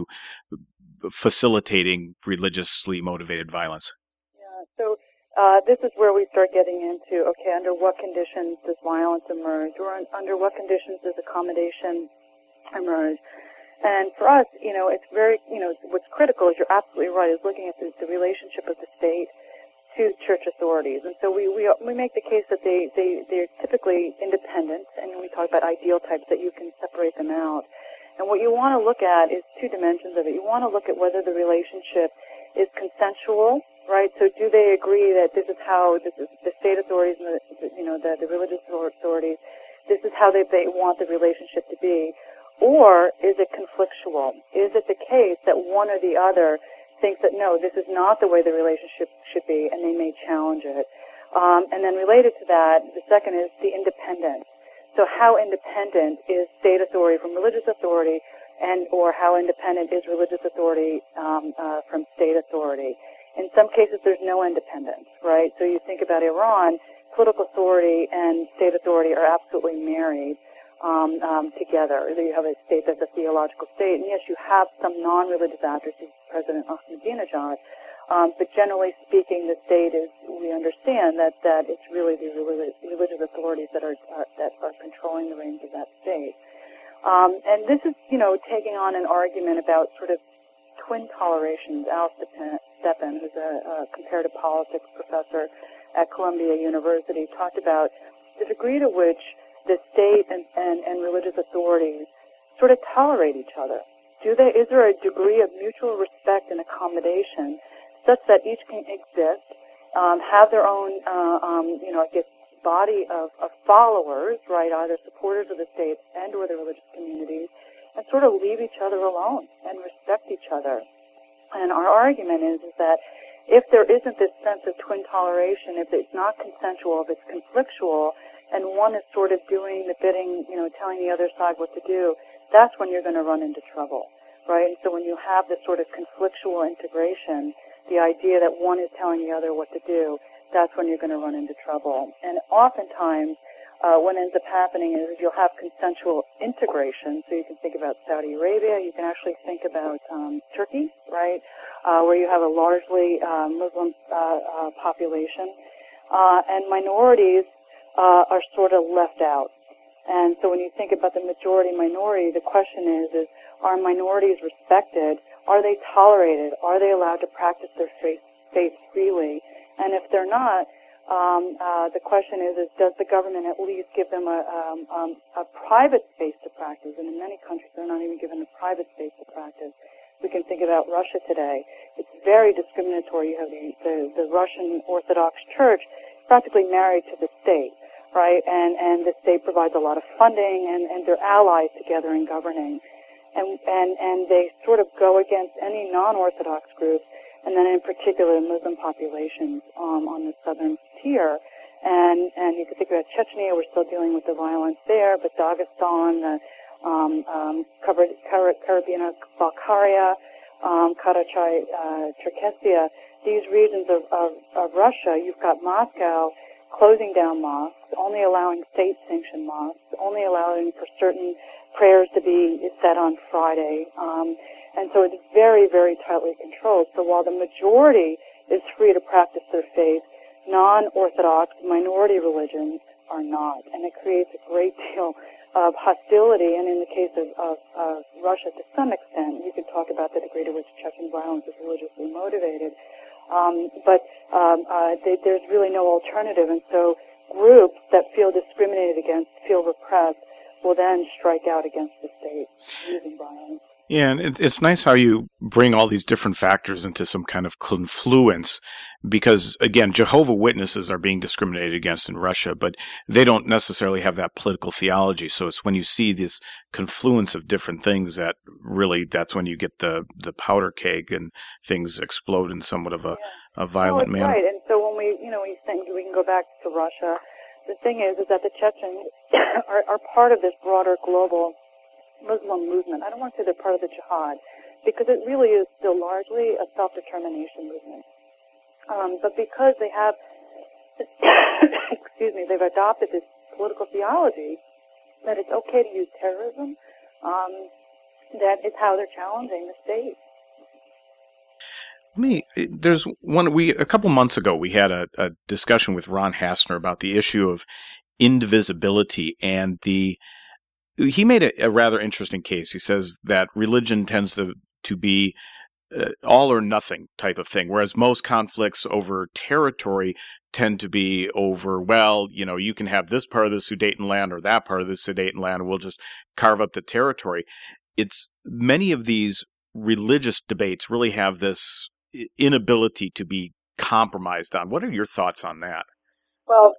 facilitating religiously motivated violence. Yeah, so uh, this is where we start getting into, okay, under what conditions does violence emerge, or under what conditions does accommodation emerge? And for us, you know, it's very, you know, what's critical is, you're absolutely right, is looking at the, the relationship of the state to church authorities. And so we, we, we make the case that they, they, they're typically independent, and we talk about ideal types that you can separate them out. And what you want to look at is two dimensions of it. You want to look at whether the relationship is consensual, right? So do they agree that this is how this is, the state authorities and the, you know, the, the religious authorities, this is how they, they want the relationship to be? Or is it conflictual? Is it the case that one or the other thinks that, no, this is not the way the relationship should be, and they may challenge it? Um, and then related to that, the second is the independence. So how independent is state authority from religious authority, and or how independent is religious authority um, uh, from state authority? In some cases, there's no independence, right? So you think about Iran, political authority and state authority are absolutely married um, um, together. You have a state that's a theological state, and yes, you have some non-religious actors, President Ahmadinejad, um, but generally speaking, the state is, we understand that, that it's really the religious authorities that are, are that are controlling the reins of that state. Um, and this is, you know, taking on an argument about sort of twin tolerations. Al Stepan, who's a, a comparative politics professor at Columbia University, talked about the degree to which the state and, and, and religious authorities sort of tolerate each other. Do they, is there a degree of mutual respect and accommodation such that each can exist, um, have their own, uh, um, you know, I guess, body of, of followers, right, either supporters of the state and or the religious communities, and sort of leave each other alone and respect each other? And our argument is, is that if there isn't this sense of twin toleration, if it's not consensual, if it's conflictual, and one is sort of doing the bidding, you know, telling the other side what to do, that's when you're going to run into trouble, right? And so when you have this sort of conflictual integration, the idea that one is telling the other what to do, that's when you're going to run into trouble. And oftentimes, uh, what ends up happening is you'll have consensual integration. So you can think about Saudi Arabia. You can actually think about um, Turkey, right, uh, where you have a largely uh, Muslim uh, uh, population. Uh, and minorities uh, are sort of left out. And so when you think about the majority-minority, the question is, is are minorities respected? Are they tolerated? Are they allowed to practice their faith, faith freely? And if they're not, um, uh, the question is, is does the government at least give them a, um, um, a private space to practice? And in many countries, they're not even given a private space to practice. We can think about Russia today. It's very discriminatory. You have the, the, the Russian Orthodox Church practically married to the state, right? And, and the state provides a lot of funding, and, and they're allies together in governing. And, and, and they sort of go against any non-Orthodox groups, and then in particular Muslim populations um, on the southern tier. And, and you can think about Chechnya, we're still dealing with the violence there, but Dagestan, the um, um, Karabina-Balkaria, um, Karachay, uh, Cherkessia, these regions of, of, of Russia, you've got Moscow closing down mosques, only allowing state-sanctioned mosques, only allowing for certain prayers to be said on Friday. Um, and so it's very, very tightly controlled. So while the majority is free to practice their faith, non-Orthodox minority religions are not. And it creates a great deal of hostility. And in the case of, of, of Russia, to some extent, you could talk about the degree to which Chechen violence is religiously motivated. Um, but um, uh, they, there's really no alternative. And so groups that feel discriminated against, feel repressed, will then strike out against the state using violence. Yeah, and it, it's nice how you bring all these different factors into some kind of confluence, because, again, Jehovah's Witnesses are being discriminated against in Russia, but they don't necessarily have that political theology. So it's when you see this confluence of different things that really, that's when you get the, the powder keg and things explode in somewhat of a, yeah. a violent no, manner. Right, and so when we, you know, we think we can go back to Russia, the thing is, is that the Chechens are, are part of this broader global Muslim movement. I don't want to say they're part of the jihad, because it really is still largely a self-determination movement. Um, but because they have, excuse me, they've adopted this political theology that it's okay to use terrorism, um, that is how they're challenging the state. Me, there's one. We a couple months ago we had a, a discussion with Ron Hassner about the issue of indivisibility, and the he made a, a rather interesting case. He says that religion tends to to be uh, all or nothing type of thing, whereas most conflicts over territory tend to be over, well, you know, you can have this part of the Sudeten land or that part of the Sudeten land, and we'll just carve up the territory. it's many of these religious debates really have this inability to be compromised on. What are your thoughts on that? Well,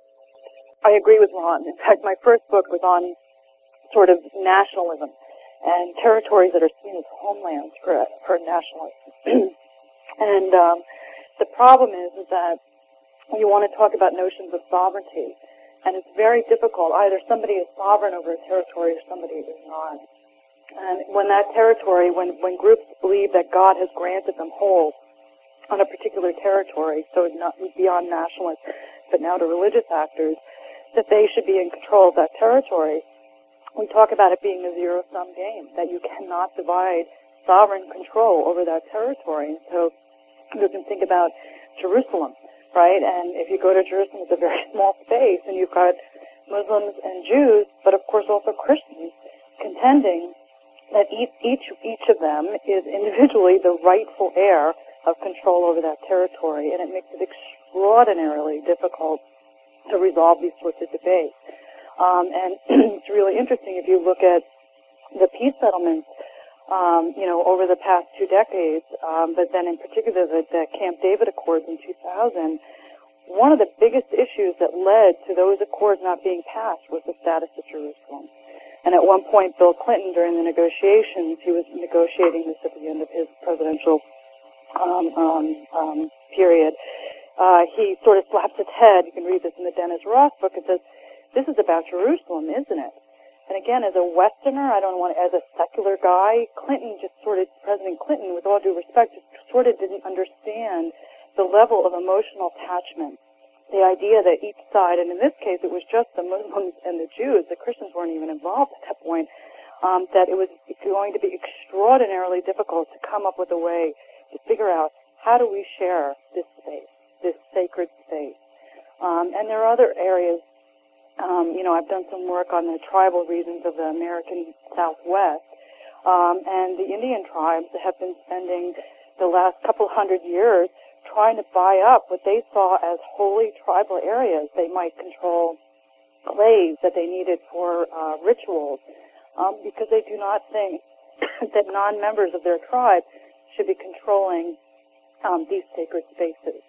I agree with Ron. In fact, my first book was on sort of nationalism and territories that are seen as homelands for, for nationalism. and um, the problem is, is that you want to talk about notions of sovereignty, and it's very difficult. Either somebody is sovereign over a territory or somebody is not. And when that territory, when, when groups believe that God has granted them hold on a particular territory, so it's not beyond nationalists, but now to religious actors, that they should be in control of that territory, we talk about it being a zero-sum game, that you cannot divide sovereign control over that territory. And so you can think about Jerusalem, right? And if you go to Jerusalem, it's a very small space, and you've got Muslims and Jews, but of course also Christians, contending that each, each, each of them is individually the rightful heir of control over that territory, and it makes it extraordinarily difficult to resolve these sorts of debates. Um, and it's really interesting if you look at the peace settlements, um, you know, over the past two decades, um, but then in particular the, the Camp David Accords in two thousand, one of the biggest issues that led to those accords not being passed was the status of Jerusalem. And at one point, Bill Clinton, during the negotiations, he was negotiating this at the end of his presidential um, um, um, period, uh, he sort of slaps his head. You can read this in the Dennis Ross book. It says, this is about Jerusalem, isn't it? And again, as a Westerner, I don't want to, as a secular guy, Clinton just sort of, President Clinton, with all due respect, just sort of didn't understand the level of emotional attachment. The idea that each side, and in this case it was just the Muslims and the Jews, the Christians weren't even involved at that point, um, that it was going to be extraordinarily difficult to come up with a way to figure out how do we share this space, this sacred space. Um, and there are other areas. Um, you know, I've done some work on the tribal regions of the American Southwest, um, and the Indian tribes have been spending the last couple hundred years trying to buy up what they saw as holy tribal areas. They might control clays that they needed for uh, rituals, um, because they do not think that non-members of their tribe should be controlling um, these sacred spaces.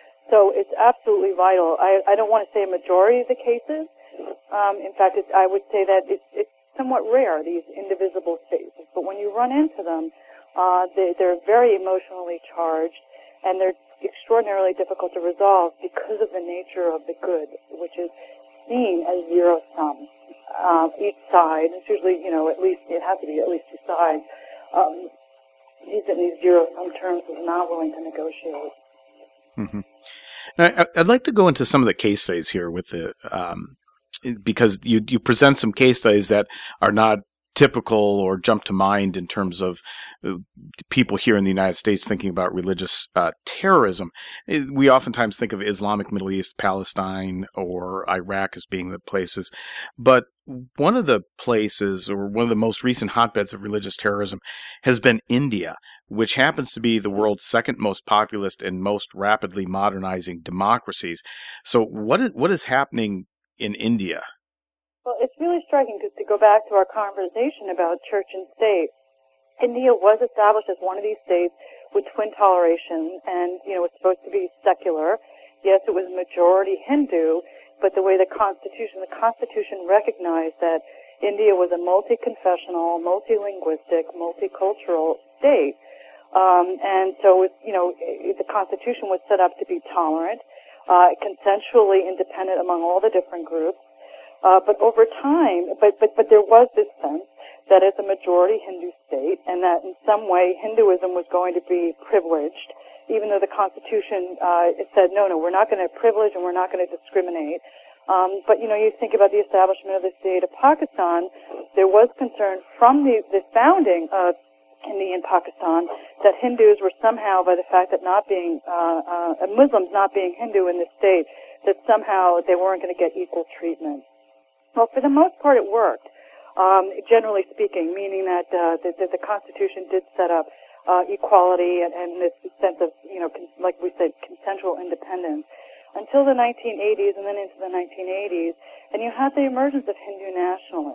So it's absolutely vital. I, I don't want to say a majority of the cases. Um, in fact, it's, I would say that it's, it's somewhat rare, these indivisible spaces. But when you run into them, uh, they, they're very emotionally charged, and they're extraordinarily difficult to resolve because of the nature of the good, which is seen as zero-sum. Uh, each side, it's usually, you know, at least, it has to be at least two sides, um, sees it in these zero-sum terms, is not willing to negotiate. Mm-hmm. Now, I'd like to go into some of the case studies here with the, um, because you you present some case studies that are not typical or jump to mind in terms of people here in the United States thinking about religious uh, terrorism. We oftentimes think of Islamic Middle East, Palestine, or Iraq as being the places. But one of the places, or one of the most recent hotbeds of religious terrorism, has been India, which happens to be the world's second most populous and most rapidly modernizing democracies. So what is, what is happening in India? Well, it's really striking because to go back to our conversation about church and state, India was established as one of these states with twin toleration, and, you know, it's supposed to be secular. Yes, it was majority Hindu, but the way the Constitution, the Constitution recognized that India was a multi-confessional, multilinguistic, multicultural state. Um, and so, it, you know, it, the Constitution was set up to be tolerant, uh, consensually independent among all the different groups. Uh, but over time, but, but, but there was this sense that it's a majority Hindu state, and that in some way Hinduism was going to be privileged, even though the Constitution uh, it said, no, no, we're not going to privilege and we're not going to discriminate. Um, but, you know, you think about the establishment of the state of Pakistan, there was concern from the, the founding of India and Pakistan that Hindus were somehow, by the fact that not being, uh, uh, Muslims not being Hindu in the state, that somehow they weren't going to get equal treatment. Well, for the most part, it worked. Um, generally speaking, meaning that, uh, that, that the Constitution did set up uh, equality and, and this sense of, you know, con- like we said, consensual independence until the nineteen eighties and then into the nineteen eighties, and you had the emergence of Hindu nationalists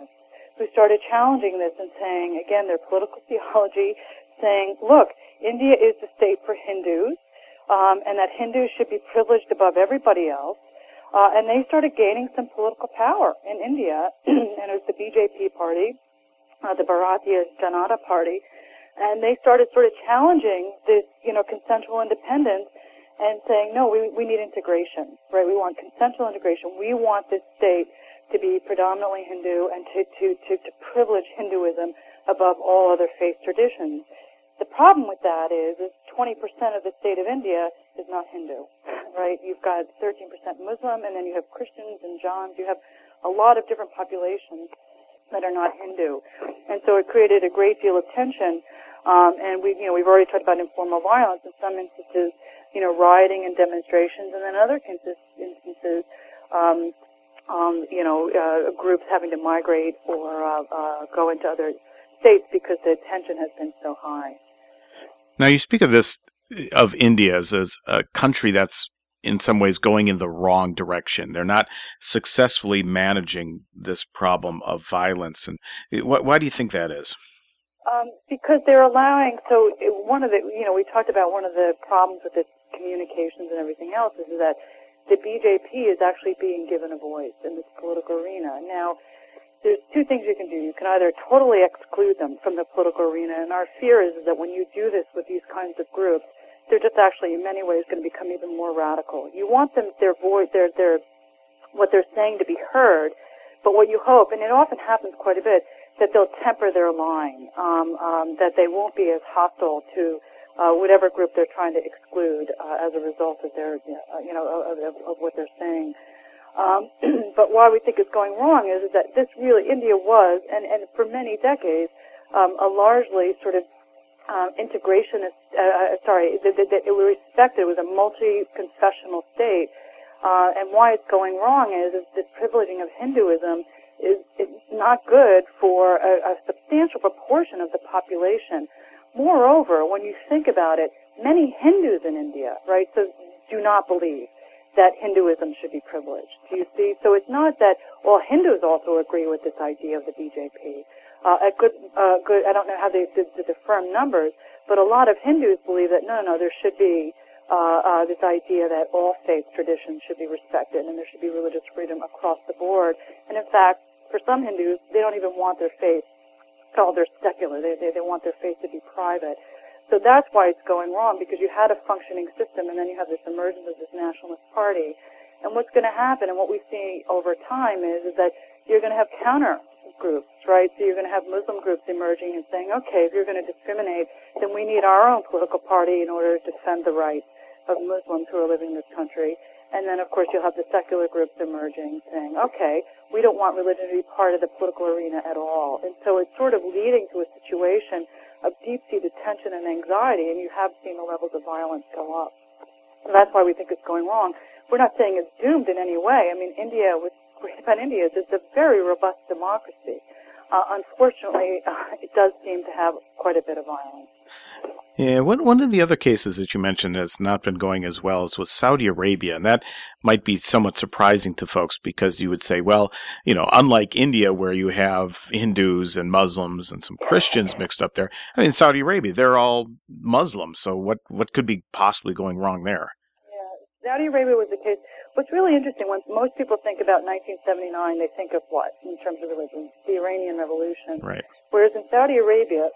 who started challenging this and saying, again, their political theology, saying, look, India is the state for Hindus, um, and that Hindus should be privileged above everybody else. Uh, and they started gaining some political power in India, and it was the B J P party, uh, the Bharatiya Janata Party, and they started sort of challenging this, you know, consensual independence and saying, no, we, we need integration, right? We want consensual integration. We want this state to be predominantly Hindu and to, to, to, to privilege Hinduism above all other faith traditions. The problem with that is, is twenty percent of the state of India is not Hindu, right? You've got thirteen percent Muslim, and then you have Christians and Jains. You have a lot of different populations that are not Hindu. And so it created a great deal of tension. Um, and we, you know, we've already talked about informal violence. In some instances, you know, rioting and demonstrations, and then other instances, um, um, you know, uh, groups having to migrate or uh, uh, go into other states because the tension has been so high. Now, you speak of this, of India as, as a country that's in some ways going in the wrong direction. They're not successfully managing this problem of violence. And why, why do you think that is? Um, because they're allowing, so it, one of the, you know, we talked about one of the problems with the communications and everything else is that the B J P is actually being given a voice in this political arena. Now, there's two things you can do. You can either totally exclude them from the political arena, and our fear is that when you do this with these kinds of groups, they're just actually in many ways going to become even more radical. You want them, their voice, their, their, what they're saying to be heard, but what you hope, and it often happens quite a bit, that they'll temper their line, um, um, that they won't be as hostile to uh, whatever group they're trying to exclude uh, as a result of their, uh, you know, of, of, of what they're saying. Um, but why we think it's going wrong is, is that this really, India was, and, and for many decades, um, a largely sort of um, integrationist, uh, sorry, it, it, it was respected, it was a multi-confessional state. Uh, and why it's going wrong is, is this privileging of Hinduism is, is not good for a, a substantial proportion of the population. Moreover, when you think about it, many Hindus in India, right, so do not believe that Hinduism should be privileged. Do you see? So it's not that all Hindus also agree with this idea of the B J P. Uh, a good, uh, good, I don't know how they did the firm numbers, but a lot of Hindus believe that no, no, no, there should be uh, uh, this idea that all faith traditions should be respected and there should be religious freedom across the board. And in fact, for some Hindus, they don't even want their faith called their secular. They, they, they want their faith to be private. So that's why it's going wrong, because you had a functioning system and then you have this emergence of this nationalist party. And what's going to happen, and what we see over time is, is that you're going to have counter groups, right? So you're going to have Muslim groups emerging and saying, okay, if you're going to discriminate, then we need our own political party in order to defend the rights of Muslims who are living in this country. And then, of course, you'll have the secular groups emerging saying, okay, we don't want religion to be part of the political arena at all. And so it's sort of leading to a situation of deep-seated tension and anxiety, and you have seen the levels of violence go up. So that's why we think it's going wrong. We're not saying it's doomed in any way. I mean, India, what's great about India is it's a very robust democracy. Uh, unfortunately, uh, it does seem to have quite a bit of violence. Yeah, one, one of the other cases that you mentioned has not been going as well as with Saudi Arabia, and that might be somewhat surprising to folks because you would say, well, you know, unlike India where you have Hindus and Muslims and some Christians mixed up there, I mean, Saudi Arabia, they're all Muslims, so what, what could be possibly going wrong there? Yeah, Saudi Arabia was the case. What's really interesting, when most people think about nineteen seventy-nine, they think of what in terms of religion? The Iranian Revolution. Right. Whereas in Saudi Arabia,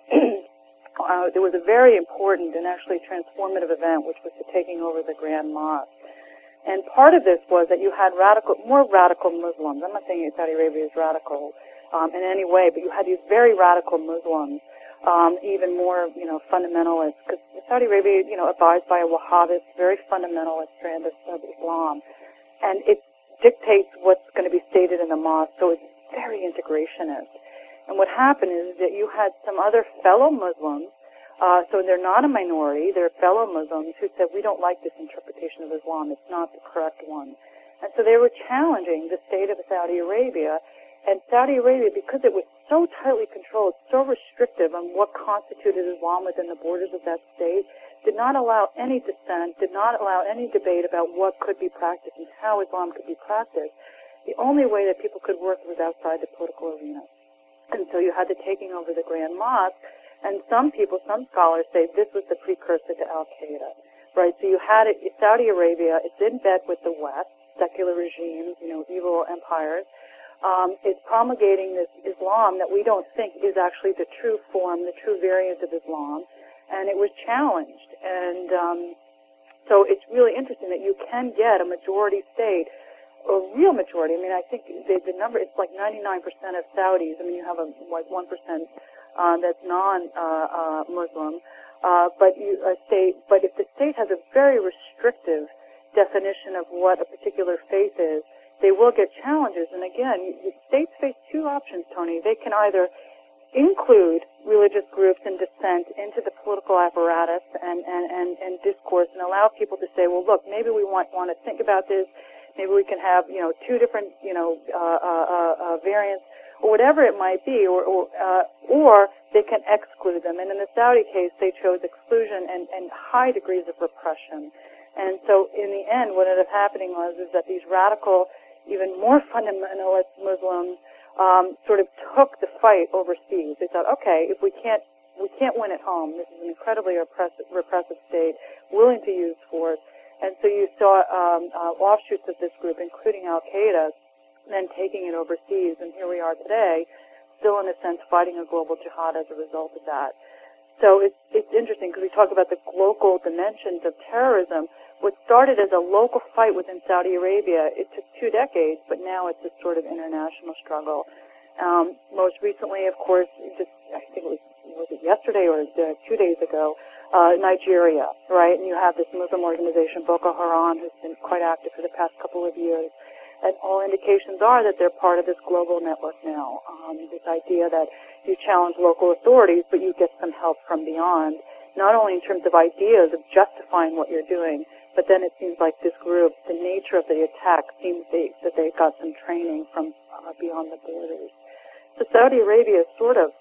uh, there was a very important and actually transformative event, which was the taking over the Grand Mosque. And part of this was that you had radical, more radical Muslims. I'm not saying Saudi Arabia is radical um, in any way, but you had these very radical Muslims, um, even more, you know, fundamentalists, because Saudi Arabia, you know, abides by a Wahhabist, very fundamentalist strand of, of Islam. And it dictates what's going to be stated in the mosque, so it's very integrationist. And what happened is that you had some other fellow Muslims, uh, so they're not a minority, they're fellow Muslims who said, we don't like this interpretation of Islam, it's not the correct one. And so they were challenging the state of Saudi Arabia, and Saudi Arabia, because it was so tightly controlled, so restrictive on what constituted Islam within the borders of that state, did not allow any dissent, did not allow any debate about what could be practiced and how Islam could be practiced. The only way that people could work was outside the political arena. And so you had the taking over the Grand Mosque. And some people, some scholars say this was the precursor to Al-Qaeda, right? So you had it, Saudi Arabia, it's in bed with the West, secular regimes, you know, evil empires. Um, it's promulgating this Islam that we don't think is actually the true form, the true variant of Islam. And it was challenged. And um, so it's really interesting that you can get a majority state, a real majority. I mean, I think the, the number, it's like ninety-nine percent of Saudis. I mean, you have a, like one percent uh, that's non-Muslim. Uh, uh, but you a state, but if the state has a very restrictive definition of what a particular faith is, they will get challenges. And again, you, states face two options, Tony. They can either include religious groups and dissent into the political apparatus and, and, and, and discourse and allow people to say, well, look, maybe we want, want to think about this. Maybe we can have, you know, two different, you know, uh, uh, uh, variants or whatever it might be, or, or, uh, or they can exclude them. And in the Saudi case, they chose exclusion and, and high degrees of repression. And so in the end, what ended up happening was is that these radical, even more fundamentalist Muslims um, sort of took the fight overseas. They thought, okay, if we can't we can't win at home, this is an incredibly repressive, repressive state, willing to use force. And so you saw um, uh, offshoots of this group, including Al-Qaeda, then taking it overseas. And here we are today, still in a sense fighting a global jihad as a result of that. So it's, it's interesting because we talk about the local dimensions of terrorism. What started as a local fight within Saudi Arabia, it took two decades, but now it's a sort of international struggle. Um, most recently, of course, just I think it was, was it yesterday or uh, two days ago, uh, Nigeria, right? And you have this Muslim organization, Boko Haram, who's been quite active for the past couple of years. And all indications are that they're part of this global network now. Um, this idea that you challenge local authorities, but you get some help from beyond, not only in terms of ideas of justifying what you're doing, but then it seems like this group, the nature of the attack seems they, that they got some training from uh, beyond the borders. So Saudi Arabia is sort of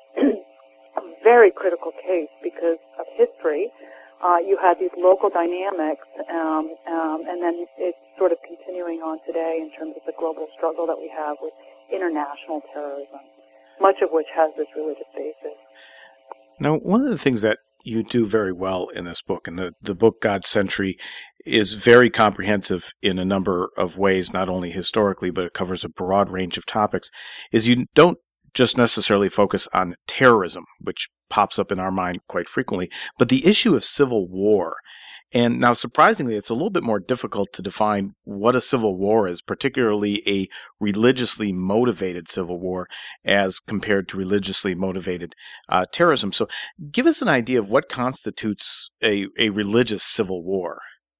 a very critical case because of history. Uh, you had these local dynamics, um, um, and then it's sort of continuing on today in terms of the global struggle that we have with international terrorism, much of which has this religious basis. Now, one of the things that you do very well in this book, and the, the book God's Century is very comprehensive in a number of ways, not only historically, but it covers a broad range of topics, is you don't just necessarily focus on terrorism, which pops up in our mind quite frequently, but the issue of civil war. And now, surprisingly, it's a little bit more difficult to define what a civil war is, particularly a religiously motivated civil war as compared to religiously motivated uh, terrorism. So give us an idea of what constitutes a, a religious civil war.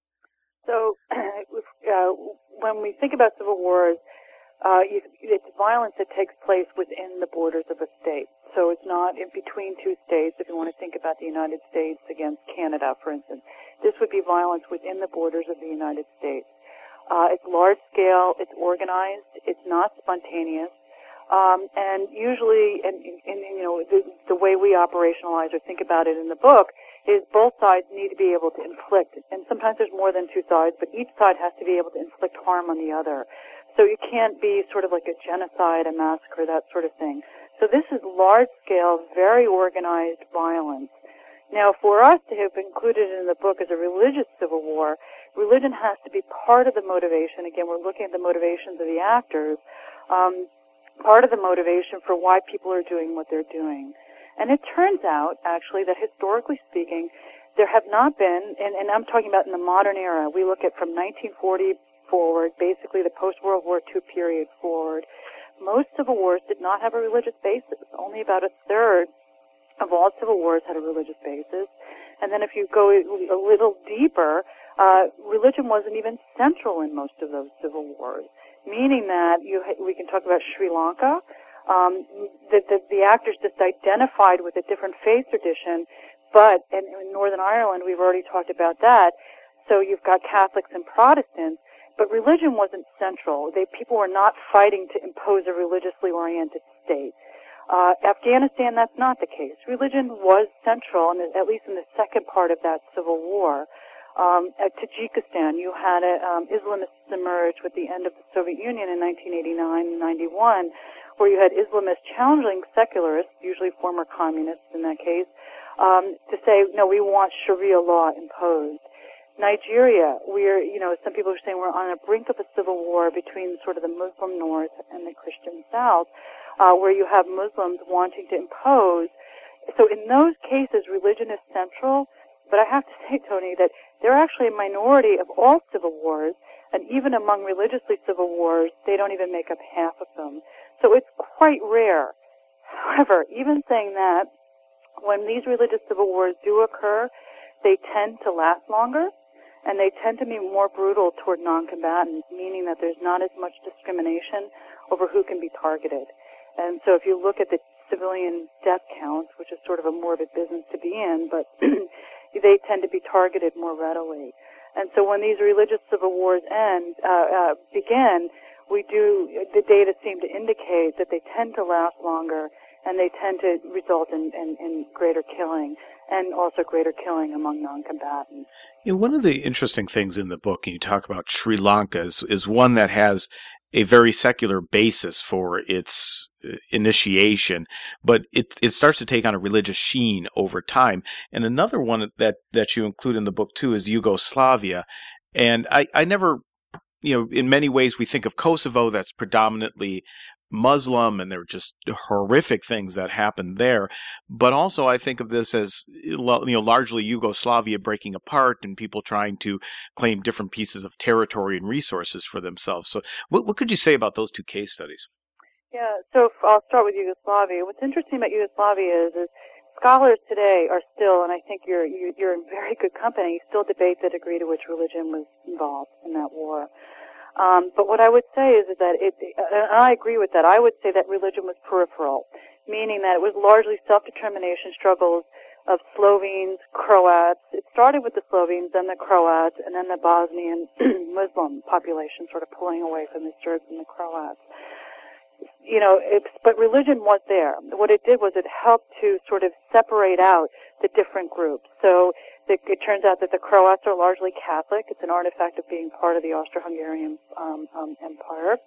So uh, when we think about civil wars, uh, you, it's violence that takes place within the borders of a state. So it's not in between two states, if you want to think about the United States against Canada, for instance. This would be violence within the borders of the United States. Uh, it's large scale, it's organized, it's not spontaneous, um, and usually, and, and, and you know, the, the way we operationalize or think about it in the book is both sides need to be able to inflict, and sometimes there's more than two sides, but each side has to be able to inflict harm on the other. So you can't be sort of like a genocide, a massacre, that sort of thing. So this is large scale, very organized violence. Now, for us to have included it in the book as a religious civil war, religion has to be part of the motivation. Again, we're looking at the motivations of the actors, um, part of the motivation for why people are doing what they're doing. And it turns out, actually, that historically speaking, there have not been, and, and I'm talking about in the modern era, we look at from nineteen forty forward, basically the post-World War Two period forward, most civil wars did not have a religious basis. Only about a third of all civil wars had a religious basis. And then if you go a little deeper, uh, religion wasn't even central in most of those civil wars, meaning that you we can talk about Sri Lanka, um, that the, the actors just identified with a different faith tradition, but and in Northern Ireland, we've already talked about that, so you've got Catholics and Protestants, but religion wasn't central. They, people were not fighting to impose a religiously oriented state. Uh, Afghanistan, that's not the case. Religion was central, and at least in the second part of that civil war. Um, at Tajikistan, you had a, um, Islamists emerge with the end of the Soviet Union in nineteen eighty-nine and ninety-one, where you had Islamists challenging secularists, usually former communists in that case, um, to say, no, we want Sharia law imposed. Nigeria, we're, you know, some people are saying we're on the brink of a civil war between sort of the Muslim North and the Christian South, uh, where you have Muslims wanting to impose. So in those cases, religion is central, but I have to say, Tony, that they're actually a minority of all civil wars, and even among religiously civil wars, they don't even make up half of them. So it's quite rare. However, even saying that, when these religious civil wars do occur, they tend to last longer, and they tend to be more brutal toward non-combatants, meaning that there's not as much discrimination over who can be targeted. And so if you look at the civilian death counts, which is sort of a morbid business to be in, but they tend to be targeted more readily. And so when these religious civil wars end, uh, uh, begin, we do, the data seem to indicate that they tend to last longer, and they tend to result in, in, in greater killing, and also greater killing among non-combatants. You know, one of the interesting things in the book, and you talk about Sri Lanka, is, is one that has a very secular basis for its initiation, but it it starts to take on a religious sheen over time. And another one that, that you include in the book, too, is Yugoslavia. And I, I never, you know, in many ways we think of Kosovo, that's predominantly Muslim, and there are just horrific things that happened there. But also I think of this as, you know, largely Yugoslavia breaking apart and people trying to claim different pieces of territory and resources for themselves. So what, what could you say about those two case studies? Yeah, so I'll start with Yugoslavia. What's interesting about Yugoslavia is, is scholars today are still, and I think you're, you're in very good company, still debate the degree to which religion was involved in that war. Um, but what I would say is, is that it, and I agree with that, I would say that religion was peripheral, meaning that it was largely self-determination struggles of Slovenes, Croats. It started with the Slovenes, then the Croats, and then the Bosnian Muslim population sort of pulling away from the Serbs and the Croats. You know, it's, but religion was there. What it did was it helped to sort of separate out the different groups. So it, it turns out that the Croats are largely Catholic. It's an artifact of being part of the Austro-Hungarian um, um, Empire.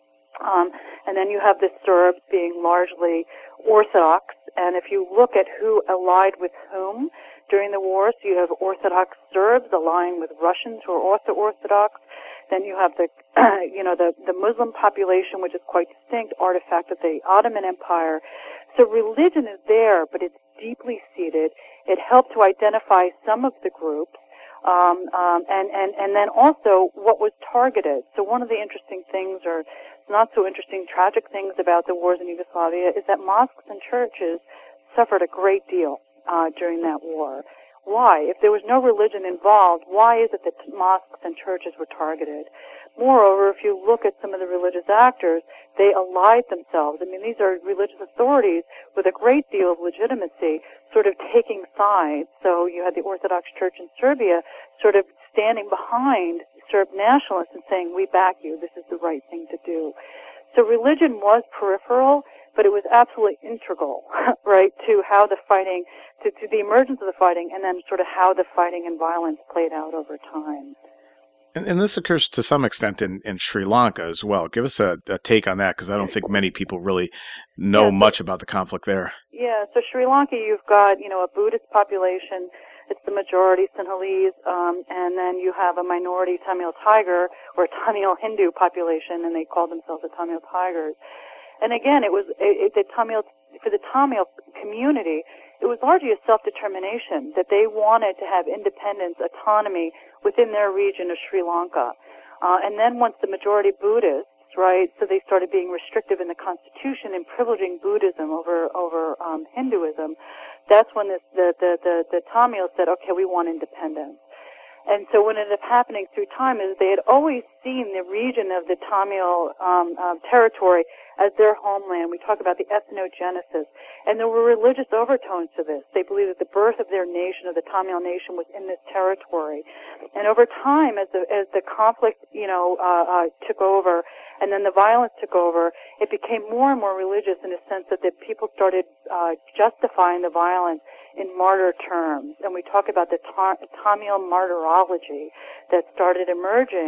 Um, and then you have the Serbs being largely Orthodox. And if you look at who allied with whom during the war, so you have Orthodox Serbs allying with Russians who are also Orthodox. Then you have the, you know, the, the Muslim population, which is quite distinct, artifact of the Ottoman Empire. So religion is there, but it's deeply seated. It helped to identify some of the groups, um, um, and, and, and then also what was targeted. So one of the interesting things, or not so interesting, tragic things about the wars in Yugoslavia is that mosques and churches suffered a great deal uh, during that war. Why? If there was no religion involved, why is it that mosques and churches were targeted? Moreover, if you look at some of the religious actors, they allied themselves. I mean, these are religious authorities with a great deal of legitimacy, sort of taking sides. So you had the Orthodox Church in Serbia sort of standing behind Serb nationalists and saying, we back you, this is the right thing to do. So religion was peripheral, but it was absolutely integral, right, to how the fighting, to, to the emergence of the fighting, and then sort of how the fighting and violence played out over time. And, and this occurs to some extent in, in Sri Lanka as well. Give us a, a take on that, because I don't think many people really know yeah, so, much about the conflict there. Yeah, so Sri Lanka, you've got, you know, a Buddhist population. It's the majority Sinhalese, um, and then you have a minority Tamil Tiger, or Tamil Hindu population, and they call themselves the Tamil Tigers. And again, it was it, it, the Tamil, for the Tamil community, it was largely a self-determination that they wanted to have independence, autonomy within their region of Sri Lanka. Uh, and then once the majority Buddhists, right, so they started being restrictive in the constitution and privileging Buddhism over over um, Hinduism. That's when this, the, the the the Tamils said, okay, we want independence. And so what ended up happening through time is they had always seen the region of the Tamil um, um, territory as their homeland. We talk about the ethnogenesis. And there were religious overtones to this. They believed that the birth of their nation, of the Tamil nation, was in this territory. And over time, as the, as the conflict, you know, uh, uh, took over, and then the violence took over, it became more and more religious in a sense that the people started uh, justifying the violence in martyr terms. And we talk about the ta- Tamil martyrology that started emerging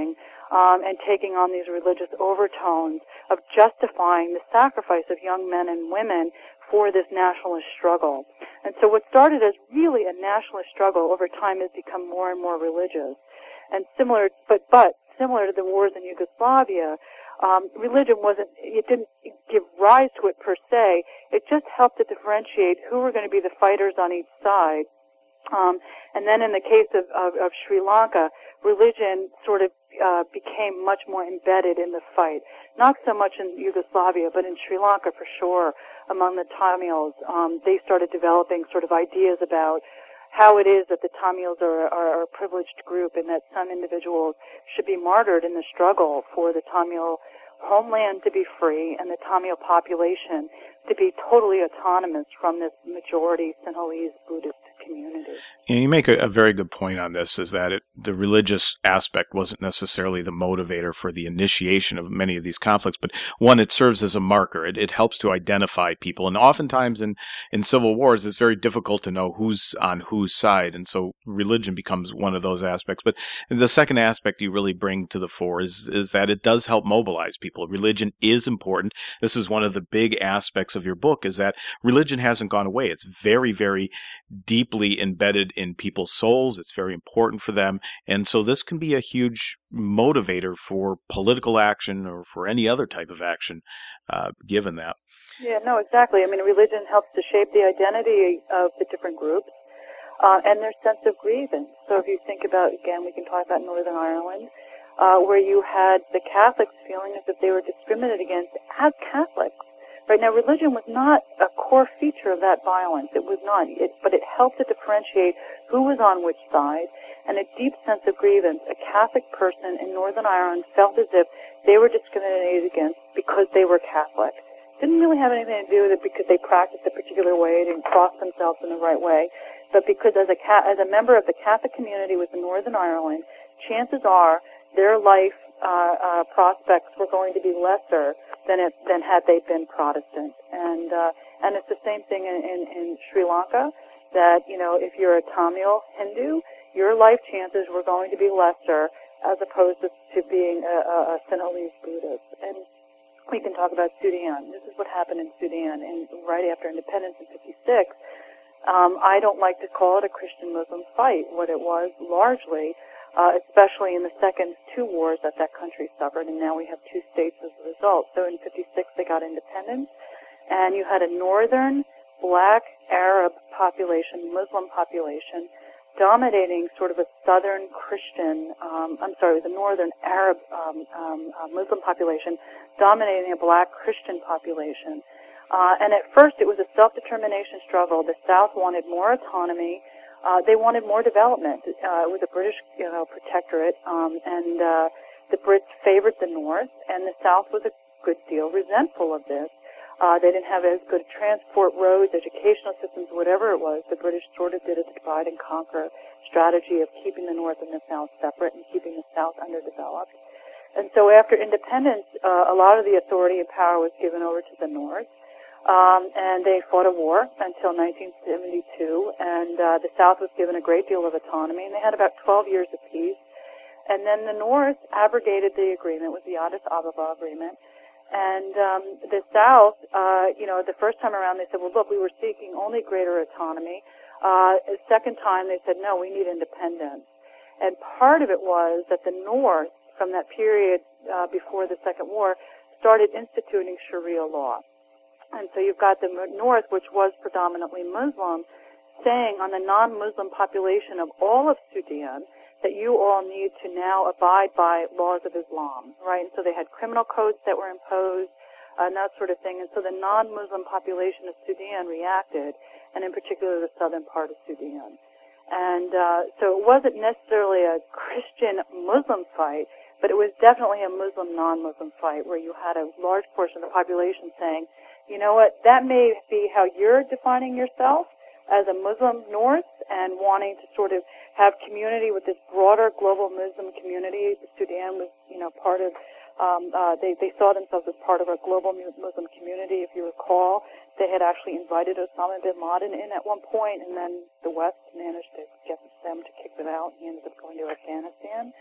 um, and taking on these religious overtones of justifying the sacrifice of young men and women for this nationalist struggle. And so what started as really a nationalist struggle over time has become more and more religious. And similar, but, but similar to the wars in Yugoslavia, um, religion wasn't, it didn't give rise to it per se. It just helped to differentiate who were going to be the fighters on each side. Um, and then in the case of, of, of Sri Lanka, religion sort of uh, became much more embedded in the fight. Not so much in Yugoslavia, but in Sri Lanka for sure. Among the Tamils, um, they started developing sort of ideas about how it is that the Tamils are, are, are a privileged group and that some individuals should be martyred in the struggle for the Tamil homeland to be free and the Tamil population to be totally autonomous from this majority Sinhalese Buddhist community. And you make a, a very good point on this, is that it, the religious aspect wasn't necessarily the motivator for the initiation of many of these conflicts, but one, it serves as a marker. It, it helps to identify people. And oftentimes in, in civil wars, it's very difficult to know who's on whose side. And so religion becomes one of those aspects. But the second aspect you really bring to the fore is, is that it does help mobilize people. Religion is important. This is one of the big aspects of your book, is that religion hasn't gone away. It's very, very deeply embedded in people's souls. It's very important for them. And so this can be a huge motivator for political action or for any other type of action, uh, given that. Yeah, no, exactly. I mean, religion helps to shape the identity of the different groups uh, and their sense of grievance. So if you think about, again, we can talk about Northern Ireland, uh, where you had the Catholics feeling as if they were discriminated against as Catholics. Right now, religion was not a core feature of that violence. It was not. It, but it helped to differentiate who was on which side, and a deep sense of grievance. A Catholic person in Northern Ireland felt as if they were discriminated against because they were Catholic. Didn't really have anything to do with it because they practiced a particular way, didn't cross themselves in the right way, but because as a as a member of the Catholic community within Northern Ireland, chances are their life uh, uh, prospects were going to be lesser than it, than had they been Protestant. And uh, and it's the same thing in, in, in Sri Lanka, that, you know, if you're a Tamil Hindu, your life chances were going to be lesser as opposed to, to being a, a, a Sinhalese Buddhist. And we can talk about Sudan. This is what happened in Sudan. And right after independence in fifty-six, um, I don't like to call it a Christian-Muslim fight. What it was largely, Uh, especially in the second two wars that that country suffered, and now we have two states as a result. So in fifty-six, they got independence, and you had a northern black Arab population, Muslim population, dominating sort of a southern Christian, um, I'm sorry, the northern Arab um, um, uh, Muslim population dominating a black Christian population. Uh, and at first, it was a self-determination struggle. The South wanted more autonomy. Uh, they wanted more development. Uh, it was a British, you know, protectorate, um, and uh, the Brits favored the North, and the South was a good deal resentful of this. Uh, they didn't have as good transport roads, educational systems, whatever it was. The British sort of did a divide and conquer strategy of keeping the North and the South separate and keeping the South underdeveloped. And so after independence, uh, a lot of the authority and power was given over to the North. Um, and they fought a war until nineteen seventy-two, and uh, the South was given a great deal of autonomy, and they had about twelve years of peace. And then the North abrogated the agreement, with the Addis Ababa Agreement, and um, the South, uh, you know, the first time around they said, well, look, we were seeking only greater autonomy. Uh, the second time they said, no, we need independence. And part of it was that the North, from that period uh, before the Second War, started instituting Sharia law. And so you've got the North, which was predominantly Muslim, saying on the non-Muslim population of all of Sudan that you all need to now abide by laws of Islam, right? And so they had criminal codes that were imposed uh, and that sort of thing. And so the non-Muslim population of Sudan reacted, and in particular the southern part of Sudan. And uh, so it wasn't necessarily a Christian-Muslim fight, but it was definitely a Muslim-non-Muslim fight where you had a large portion of the population saying, you know what, that may be how you're defining yourself as a Muslim North and wanting to sort of have community with this broader global Muslim community. Sudan was, you know, part of, um, uh, they, they saw themselves as part of a global Muslim community. If you recall, they had actually invited Osama bin Laden in at one point, and then the West managed to get them to kick them out. He ended up going to Afghanistan.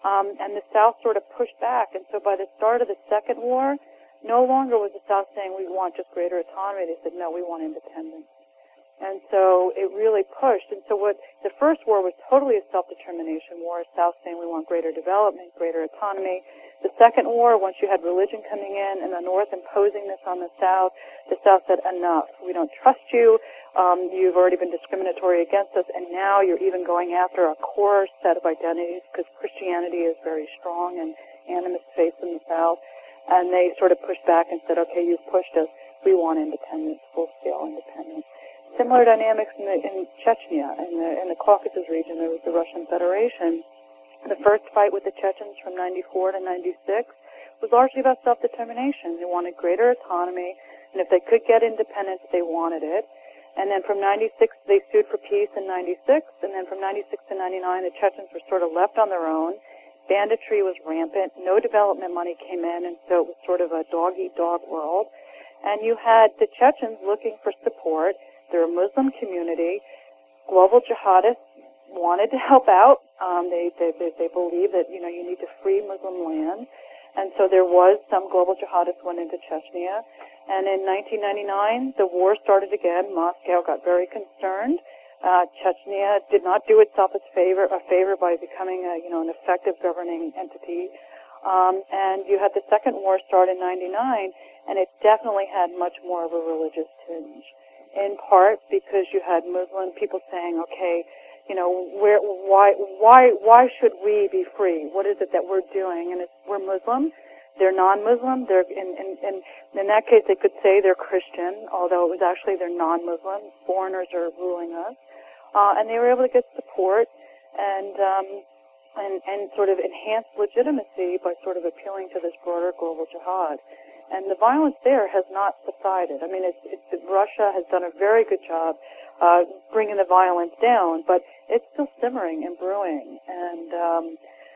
Um, and the South sort of pushed back. And so by the start of the Second War, no longer was the South saying we want just greater autonomy. They said, no, we want independence. And so it really pushed. And so what the first war was totally a self-determination war, South saying we want greater development, greater autonomy. The second war, once you had religion coming in and the North imposing this on the South, the South said, enough. We don't trust you. Um, you've already been discriminatory against us, and now you're even going after a core set of identities because Christianity is very strong and animist faith in the South. And they sort of pushed back and said, okay, you've pushed us. We want independence, full-scale independence. Similar dynamics in, the, in Chechnya, in the, in the Caucasus region. There was the Russian Federation. The first fight with the Chechens from ninety-four to ninety-six was largely about self-determination. They wanted greater autonomy, and if they could get independence, they wanted it. And then from ninety-six, they sued for peace in ninety-six, and then from ninety-six to ninety-nine, the Chechens were sort of left on their own. Banditry was rampant. No development money came in, and so it was sort of a dog-eat-dog world. And you had the Chechens looking for support. They're a Muslim community. Global jihadists wanted to help out. Um, they, they, they, they believe that, you know, you need to free Muslim land. And so there was some global jihadists went into Chechnya. And in nineteen ninety-nine, the war started again. Moscow got very concerned. Uh, Chechnya did not do itself a favor, a favor by becoming a, you know, an effective governing entity. Um, and you had the second war start in ninety-nine, and it definitely had much more of a religious tinge. In part because you had Muslim people saying, okay, you know, where, why, why, why should we be free? What is it that we're doing? And it's, we're Muslim. They're non-Muslim. They're in, in, in, in that case, they could say they're Christian, although it was actually they're non-Muslim. Foreigners are ruling us. Uh, and they were able to get support and, um, and, and sort of enhance legitimacy by sort of appealing to this broader global jihad. And the violence there has not subsided. I mean, it's, it's, Russia has done a very good job uh, bringing the violence down, but it's still simmering and brewing. And um,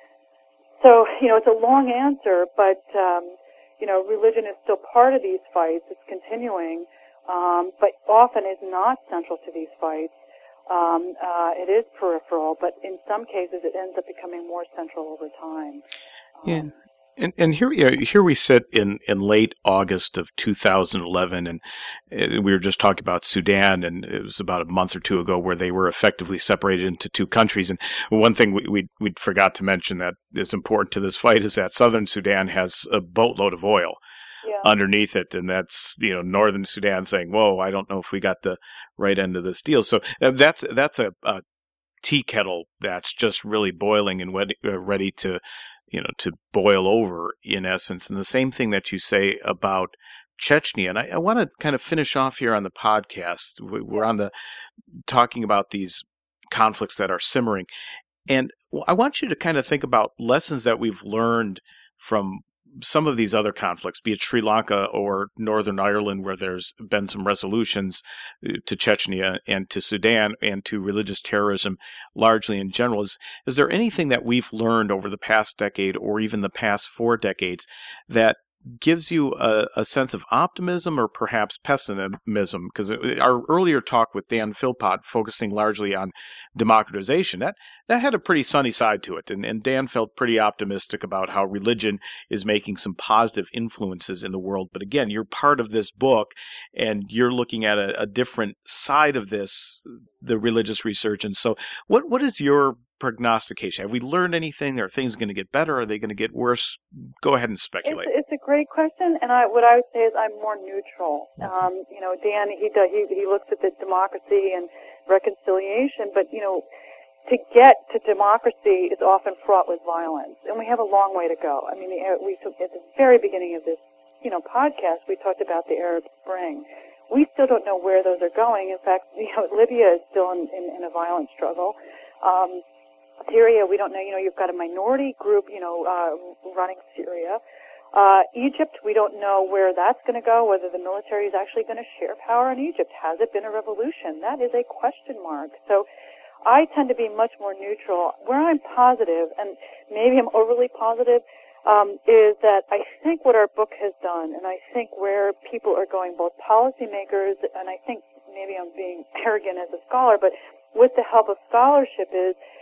so, you know, it's a long answer, but, um, you know, religion is still part of these fights. It's continuing, um, but often is not central to these fights. Um, uh, it is peripheral, but in some cases it ends up becoming more central over time. Um, yeah. And, and here, you know, here we sit in, in late August of two thousand eleven, and we were just talking about Sudan, and it was about a month or two ago where they were effectively separated into two countries. And one thing we we, we forgot to mention that is important to this fight is that southern Sudan has a boatload of oil yeah. underneath it, and that's, you know, northern Sudan saying, "Whoa, I don't know if we got the right end of this deal." So that's that's a, a tea kettle that's just really boiling and ready, uh, ready to. you know, to boil over in essence. And the same thing that you say about Chechnya. And I, I want to kind of finish off here on the podcast. We're on the talking about these conflicts that are simmering. And I want you to kind of think about lessons that we've learned from some of these other conflicts, be it Sri Lanka or Northern Ireland, where there's been some resolutions to Chechnya and to Sudan and to religious terrorism largely in general. Is, is there anything that we've learned over the past decade or even the past four decades that gives you a, a sense of optimism or perhaps pessimism? Because our earlier talk with Dan Philpott, focusing largely on democratization, that, that had a pretty sunny side to it. And, and Dan felt pretty optimistic about how religion is making some positive influences in the world. But again, you're part of this book, and you're looking at a, a different side of this, the religious resurgence. So what what is your prognostication? Have we learned anything? Are things going to get better? Are they going to get worse? Go ahead and speculate. It's, it's a great question, and I, what I would say is I'm more neutral. Um, you know, Dan, he, does, he he looks at the democracy and reconciliation, but, you know, to get to democracy is often fraught with violence, and we have a long way to go. I mean, we at the very beginning of this, you know, podcast, we talked about the Arab Spring. We still don't know where those are going. In fact, you know, Libya is still in, in, in a violent struggle. Um, Syria, we don't know. You know, you've got a minority group, you know, uh, running Syria. Uh, Egypt, we don't know where that's going to go, whether the military is actually going to share power in Egypt. Has it been a revolution? That is a question mark. So I tend to be much more neutral. Where I'm positive, and maybe I'm overly positive, um, is that I think what our book has done, and I think where people are going, both policymakers, and I think maybe I'm being arrogant as a scholar, but with the help of scholarship, is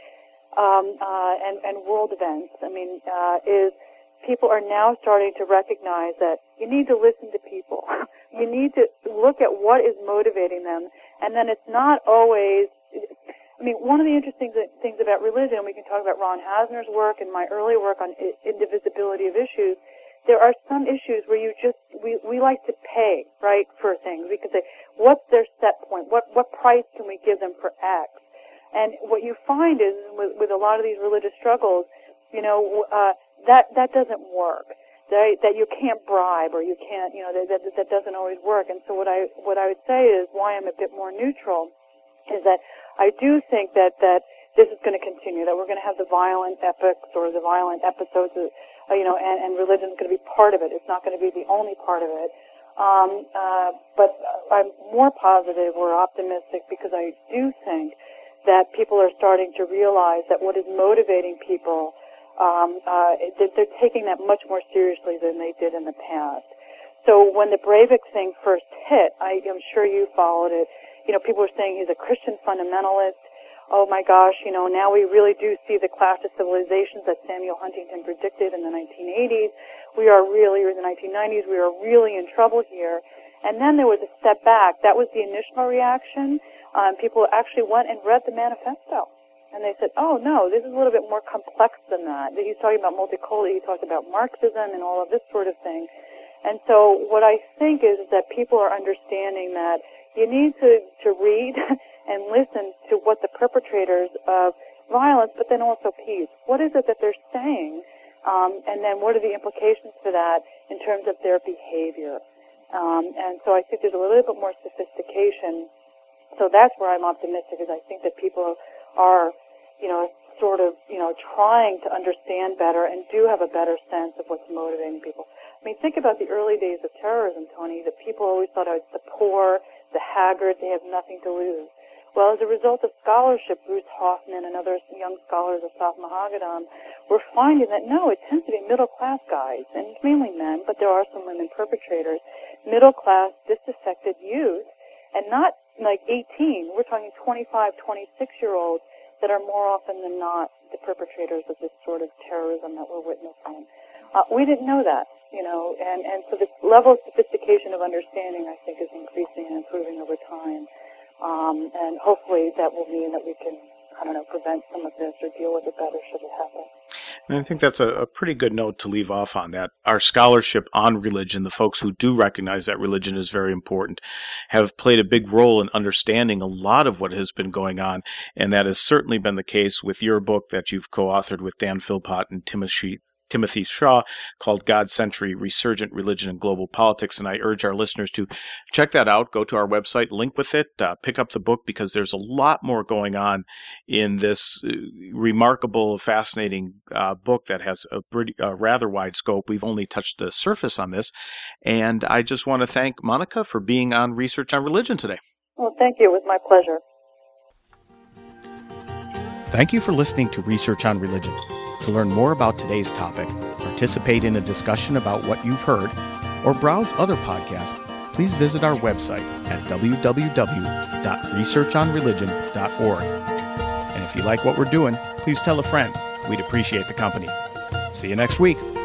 um, uh, and, and world events, I mean, uh, is people are now starting to recognize that you need to listen to people. You need to look at what is motivating them, and then it's not always, I mean, one of the interesting things about religion, we can talk about Ron Hasner's work and my early work on indivisibility of issues, there are some issues where you just, we, we like to pay, right, for things. We can say, what's their set point? What, what price can we give them for X? And what you find is, with, with a lot of these religious struggles, you know, uh, that, that doesn't work. That, that you can't bribe, or you can't, you know, that, that, that doesn't always work. And so what I, what I would say is why I'm a bit more neutral is that I do think that, that this is going to continue, that we're going to have the violent epics or the violent episodes, of, uh, you know, and, and religion is going to be part of it. It's not going to be the only part of it. Um, uh, but I'm more positive or optimistic because I do think that people are starting to realize that what is motivating people, um, uh, that they're taking that much more seriously than they did in the past. So when the Breivik thing first hit, I am sure you followed it. You know, people were saying he's a Christian fundamentalist. Oh my gosh, you know, now we really do see the clash of civilizations that Samuel Huntington predicted in the nineteen eighties. We are really, or in the nineteen nineties, we are really in trouble here. And then there was a step back. That was the initial reaction. Um, people actually went and read the manifesto. And they said, oh no, this is a little bit more complex than that. He's talking about multicultural, he talked about Marxism and all of this sort of thing. And so what I think is that people are understanding that you need to, to read and listen to what the perpetrators of violence, but then also peace, what is it that they're saying? Um, and then what are the implications for that in terms of their behavior? Um, and so I think there's a little bit more sophistication. So that's where I'm optimistic, is I think that people are, you know, sort of, you know, trying to understand better and do have a better sense of what's motivating people. I mean, think about the early days of terrorism, Tony, that people always thought it's the poor, the haggard, they have nothing to lose. Well, as a result of scholarship, Bruce Hoffman and other young scholars of South Mohagadam, we're finding that, no, it tends to be middle-class guys, and it's mainly men, but there are some women perpetrators, middle-class, disaffected youth, and not like eighteen. We're talking twenty-five, twenty-six-year-olds that are more often than not the perpetrators of this sort of terrorism that we're witnessing. Uh, we didn't know that, you know, and, and so this level of sophistication of understanding, I think, is increasing and improving over time. Um, and hopefully that will mean that we can, I don't know, prevent some of this or deal with it better should it happen. And I think that's a, a pretty good note to leave off on, that our scholarship on religion, the folks who do recognize that religion is very important, have played a big role in understanding a lot of what has been going on. And that has certainly been the case with your book that you've co-authored with Dan Philpott and Timothy Timothy Shaw, called God's Century, Resurgent Religion and Global Politics. And I urge our listeners to check that out. Go to our website, link with it, uh, pick up the book, because there's a lot more going on in this uh, remarkable, fascinating uh, book that has a pretty, uh, rather wide scope. We've only touched the surface on this. And I just want to thank Monica for being on Research on Religion today. Well, thank you. It was my pleasure. Thank you for listening to Research on Religion. To learn more about today's topic, participate in a discussion about what you've heard, or browse other podcasts, please visit our website at w w w dot research on religion dot org. And if you like what we're doing, please tell a friend. We'd appreciate the company. See you next week.